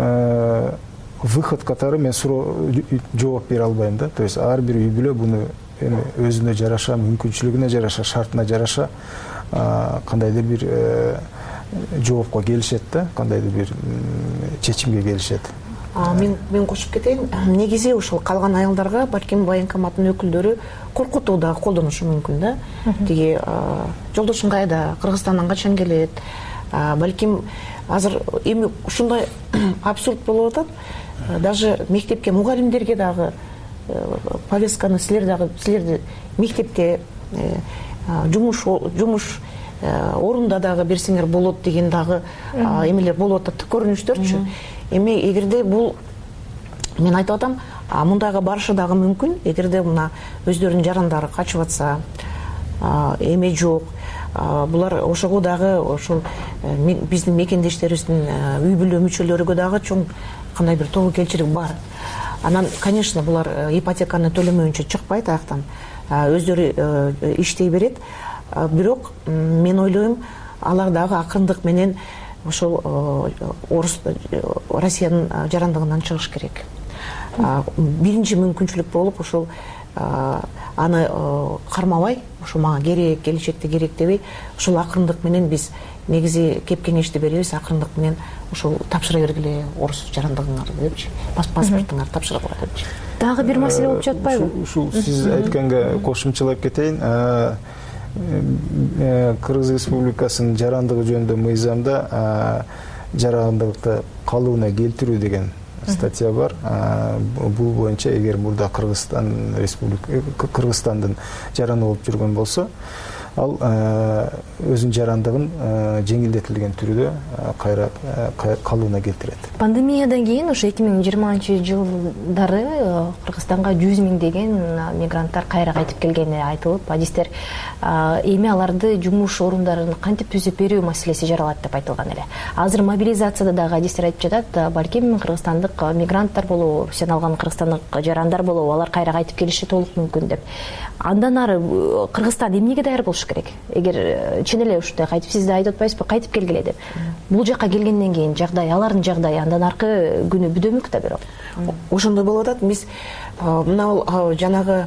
выход катары мен жооп бере албайм да. То есть ар бир үй бүлө буну эми өзүнө жараша, мүмкүнчүлүгүнө жараша, шартына жараша кандайдыр бир жоопко келишет да, кандайдыр бир чечимге келишет. Мен кошуп кетейин. Негизи ушул калган аялдарга балким военкоматтын өкүлдөрү коркутуу да колдонушу мүмкүн да. Тиги жолдошуң кайда, Кыргызстандан качан келет? Балким азыр эми ушундай абсурд болуп атат. Даже мектепке, мугалимдерге дагы повестканы силерди мектепте, жумуш орунда дагы берсеңер болот деген дагы эмелер болуп атат, көрүнүштөрчү. Эми эгерде бул, мен айтып атам, мундайга барышы дагы мүмкүн. Эгерде мына өздөрүнүн жарандары качып атса, эме жок, булар ошого дагы ошол биздин мекендештерибиздин үй бүлө мүчөлөрүгө дагы чоң кандай бир тобокелчилик бар. Анан, конечно, булар ипотеканы төлөмөйүнчө чыкпайт аяктан, өздөрү иштей берет. Бирок мен ойлойм, алар дагы акырындык менен ошол Россиянын жарандыгынан чыгыш керек. Биринчи мүмкүнчүлүк болуп ошол аны кармабай, ошо мага керек, келечекте керек дебей, ошол акырындык менен биз негизи кеп кеңешти беребиз, акырындык менен ошол тапшыра бергиле орус жарандыгыңарды депчи, паспортуңарды тапшыргыла депчи. Дагы бир маселе болуп жатпайбы? Ушул сиз айтканга кошумчалап кетейин. Кыргыз Республикасынын жарандыгы жөнүндө мыйзамда жарандыкты калыбына келтирүү деген статья бар. Бул боюнча эгер мурда Кыргызстандын жараны болуп жүргөн болсо, ал өзүнүн жарандыгын жеңилдетилген түрдө кайра калыбына келтирет. Пандемиядан кийин ошо 2020-жылдары Кыргызстанга 100 миңдеген мигранттар кайра кайтып келгени айтылып, адистер эми аларды жумуш орундарын кантип түзүп берүү маселеси жаралат деп айтылган эле. Азыр мобилизацияда дагы адистер айтып жатат, балким кыргызстандык мигранттар болобу, сен алган кыргызстандык жарандар болобу, алар кайра кайтып келиши толук мүмкүн деп. Андан ары Кыргызстан эмнеге даяр болуш керек? Эгер чын эле ушундай кайтып, сиз да айтып атпайсызбы, кайтып келгиле деп. Бул жака келгенден кийин жагдай, алардын жагдайы андан аркы күнү бүдөмүк да бирок. Ошондой болуп атат. Биз мына жанагы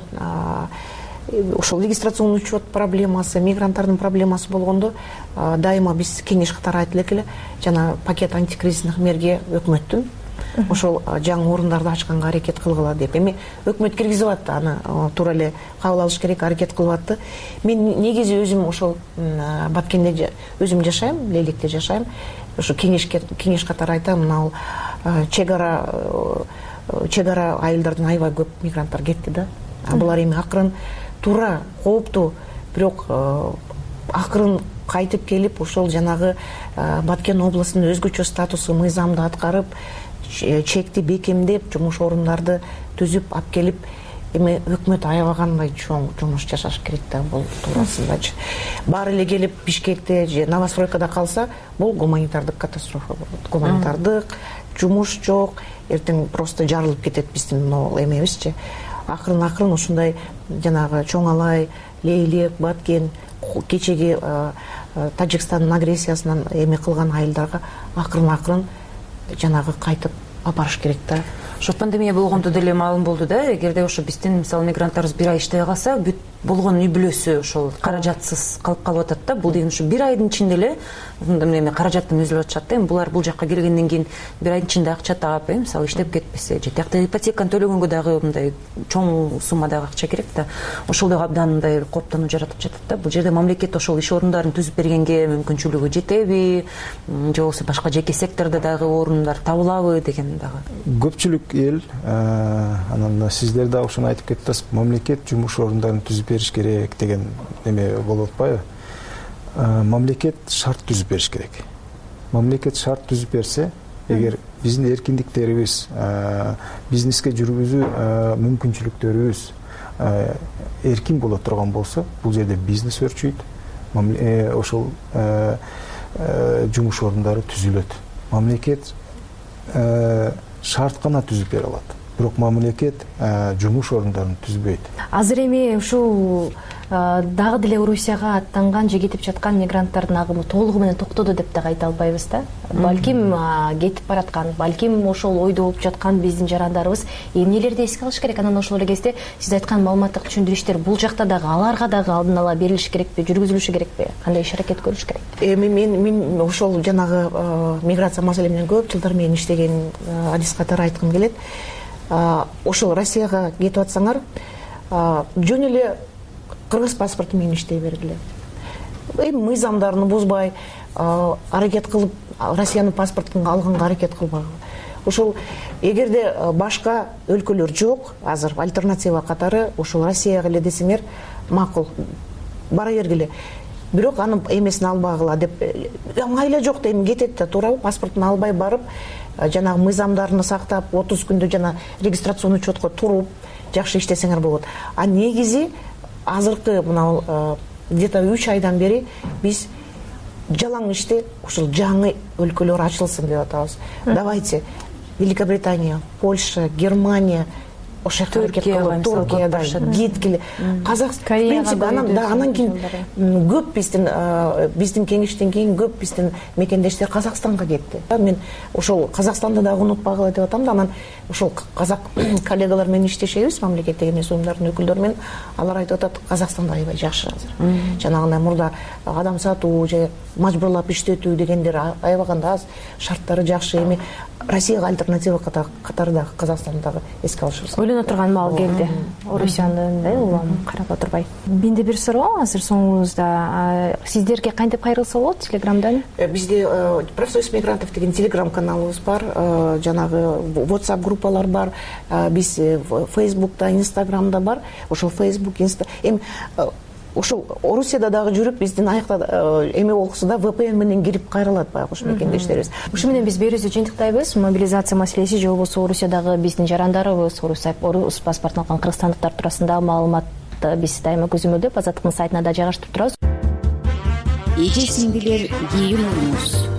ошол регистрационный учет проблемасы, мигранттардын проблемасы болгондо дайыма биз кеңеш катары айтып элекеле, жана пакет антикризисных мерге өкмөттүн ошол жаңы орундарды ачканга аракет кылгыла деп. Эми өкмөт киргизип атты, аны туура эле кабыл алыш керек, аракет кылып атты. Мен негизи өзүм ошол Баткенде өзүм жашайм, Лейликте жашайм. Ошо кеңеш катары айтам, мына чек ара айылдардан аябай көп мигранттар кетти да. Булар эми акырын туура кооптуу, бирок акырын кайтып келип, ошол жанагы Баткен областынын өзгөчө статусу мыйзамды аткарып, чекти бекемдеп, жумуш орундарды түзүп алып келип, эми өкмөт аябагандай чоң жумуш жашаш керек да, бул туурасындачы. Баары эле келип Бишкекте же Новостройкада калса, бул гуманитардык катастрофа болот. Гуманитардык жумуш жок, эртең просто жарылып кетет биздин эмебизчи. Акырын ушундай жанагы Чоң Алай, Лейлек, Баткен, кечеги Тажикстандын агрессиясынан эме кылган айылдарга акырын жанагы кайтып апарыш керек да. Ошо пандемия болгондо деле маалым болду да, эгерде ошо биздин мисалы мигранттарыбыз 1 ай иштей калса, бүт болгон үй бүлөсү ошол каражатсыз калып атат да. Бул деген ушу 1 айдын ичинде эле эме каражаттан үзүлүп атышат да. Булар бул жакка келгенден кийин 1 айдын ичинде акча таап, мисалы иштеп кетпесе, же тиякта ипотеканы төлөгөнгө дагы мындай чоң суммадагы акча керек да. Ошол да абдан мындай кооптонуу жаратып жатат да. Бул жерде мамлекет ошол иш орундарын түзүп бергенге мүмкүнчүлүгү жетеби, же болбосо башка жеке сектордо дагы орундар табылабы деген дагы. Көпчүлүк эл анан сиздер да ошону айтып кеттиңиз, мамлекет жумуш орундарын түзүп бериш керек деген эме болуп атпайбы? Мамлекет шарт түзүп бериш керек. Мамлекет шарт түзүп берсе, эгер биздин эркиндиктерибиз, бизнеске жүргүзүү мүмкүнчүлүктөрүбүз эркин боло турган болсо, бул жерде бизнес өрчүйт, ошол жумуш орундары түзүлөт. Мамлекет шарт гана түзүп бере алат. Бирок мамлекет жумуш орундарын түзбөйт. Азыр эми ушул дагы деле Орусияга аттанган же кетип жаткан мигранттардын агымы толугу менен токтоду деп дагы айта албайбыз да. Балким кетип бараткан, балким ошол ойдо болуп жаткан биздин жарандарыбыз эмнелерди эске алыш керек. Анан ошол эле кезде сиз айткан маалыматтык түшүндүрүштөр бул жакта дагы аларга дагы алдын ала берилиш керекпи, жүргүзүлүшү керекпи? Кандай иш-аракет көрүш керек? Эми мен ошол жанагы миграция маселе менен көп жылдар менен иштеген адис катары айткым келет. Ошол Россияга кетип атсаңар, жөн эле кыргыз паспорту менен иштей бергиле. Эми мыйзамдарын бузбай, аракет кылып Россиянын паспортун алганга аракет кылбагыла. Ошол эгерде башка өлкөлөр жок, азыр альтернатива катары ошол Россияга эле десеңер, макул бара бергиле. Бирок анын эмесин албагыла деп, майла жок да эми кетет да, туурабы? Паспортун албай барып, жанагы мыйзамдарын сактап, 30 күндө жана регистрационный учетко туруп, жакшы иштесеңер болот. А негизи азыркы мына где-то 3 айдан бери биз жалаң иште ушул жаңы өлкөлөр ачылсын деп атабыз. Давайте Великобритания, Польша, Германия, Туркияда кеткиле. Анан кийин көп биздин кеңештен кийин көп биздин мекендештер Казакстанга кетти. Мен ошол Казакстанды дагы унутпагыла деп атам да, анан ошол казак коллегалар менен иштешебиз, мамлекеттеги эмес уюмдардын өкүлдөрү менен. Алар айтып атат, Казакстанда аябай жакшы азыр. Жанагындай мурда адам сатуу же мажбурлап иштетүү дегендер аябаганда аз, шарттары жакшы. Эми Россияга альтернатива катары дагы Казакстанды дагы эске алышыбыз. ойлоно турган маал келди. Орусияны улам карап отурбай. Менде бир суроо азыр соңубузда. Сиздерге кантип кайрылса болот Телеграмдан? Бизде профсоюз мигрантов деген Телеграм каналыбыз бар, жанагы WhatsApp группалар бар, биз Фейсбукта, Инстаграмда бар. Ошол Фейсбук, эми ошол Орусияда дагы жүрүп биздин аякта эме болсо да VPN менен кирип кайрылат баягы ушу мекендештерибиз. Ушу менен биз берүүбүздү жыйынтыктайбыз. Мобилизация маселеси же болбосо Орусиядагы биздин жарандарыбыз, орус паспортун алган кыргызстандыктар туурасындагы маалыматты биз дайыма көзөмөлдөп Азаттыктын сайтына да жайгаштырып турабыз. Эже сиңдилер, кийин урмуз.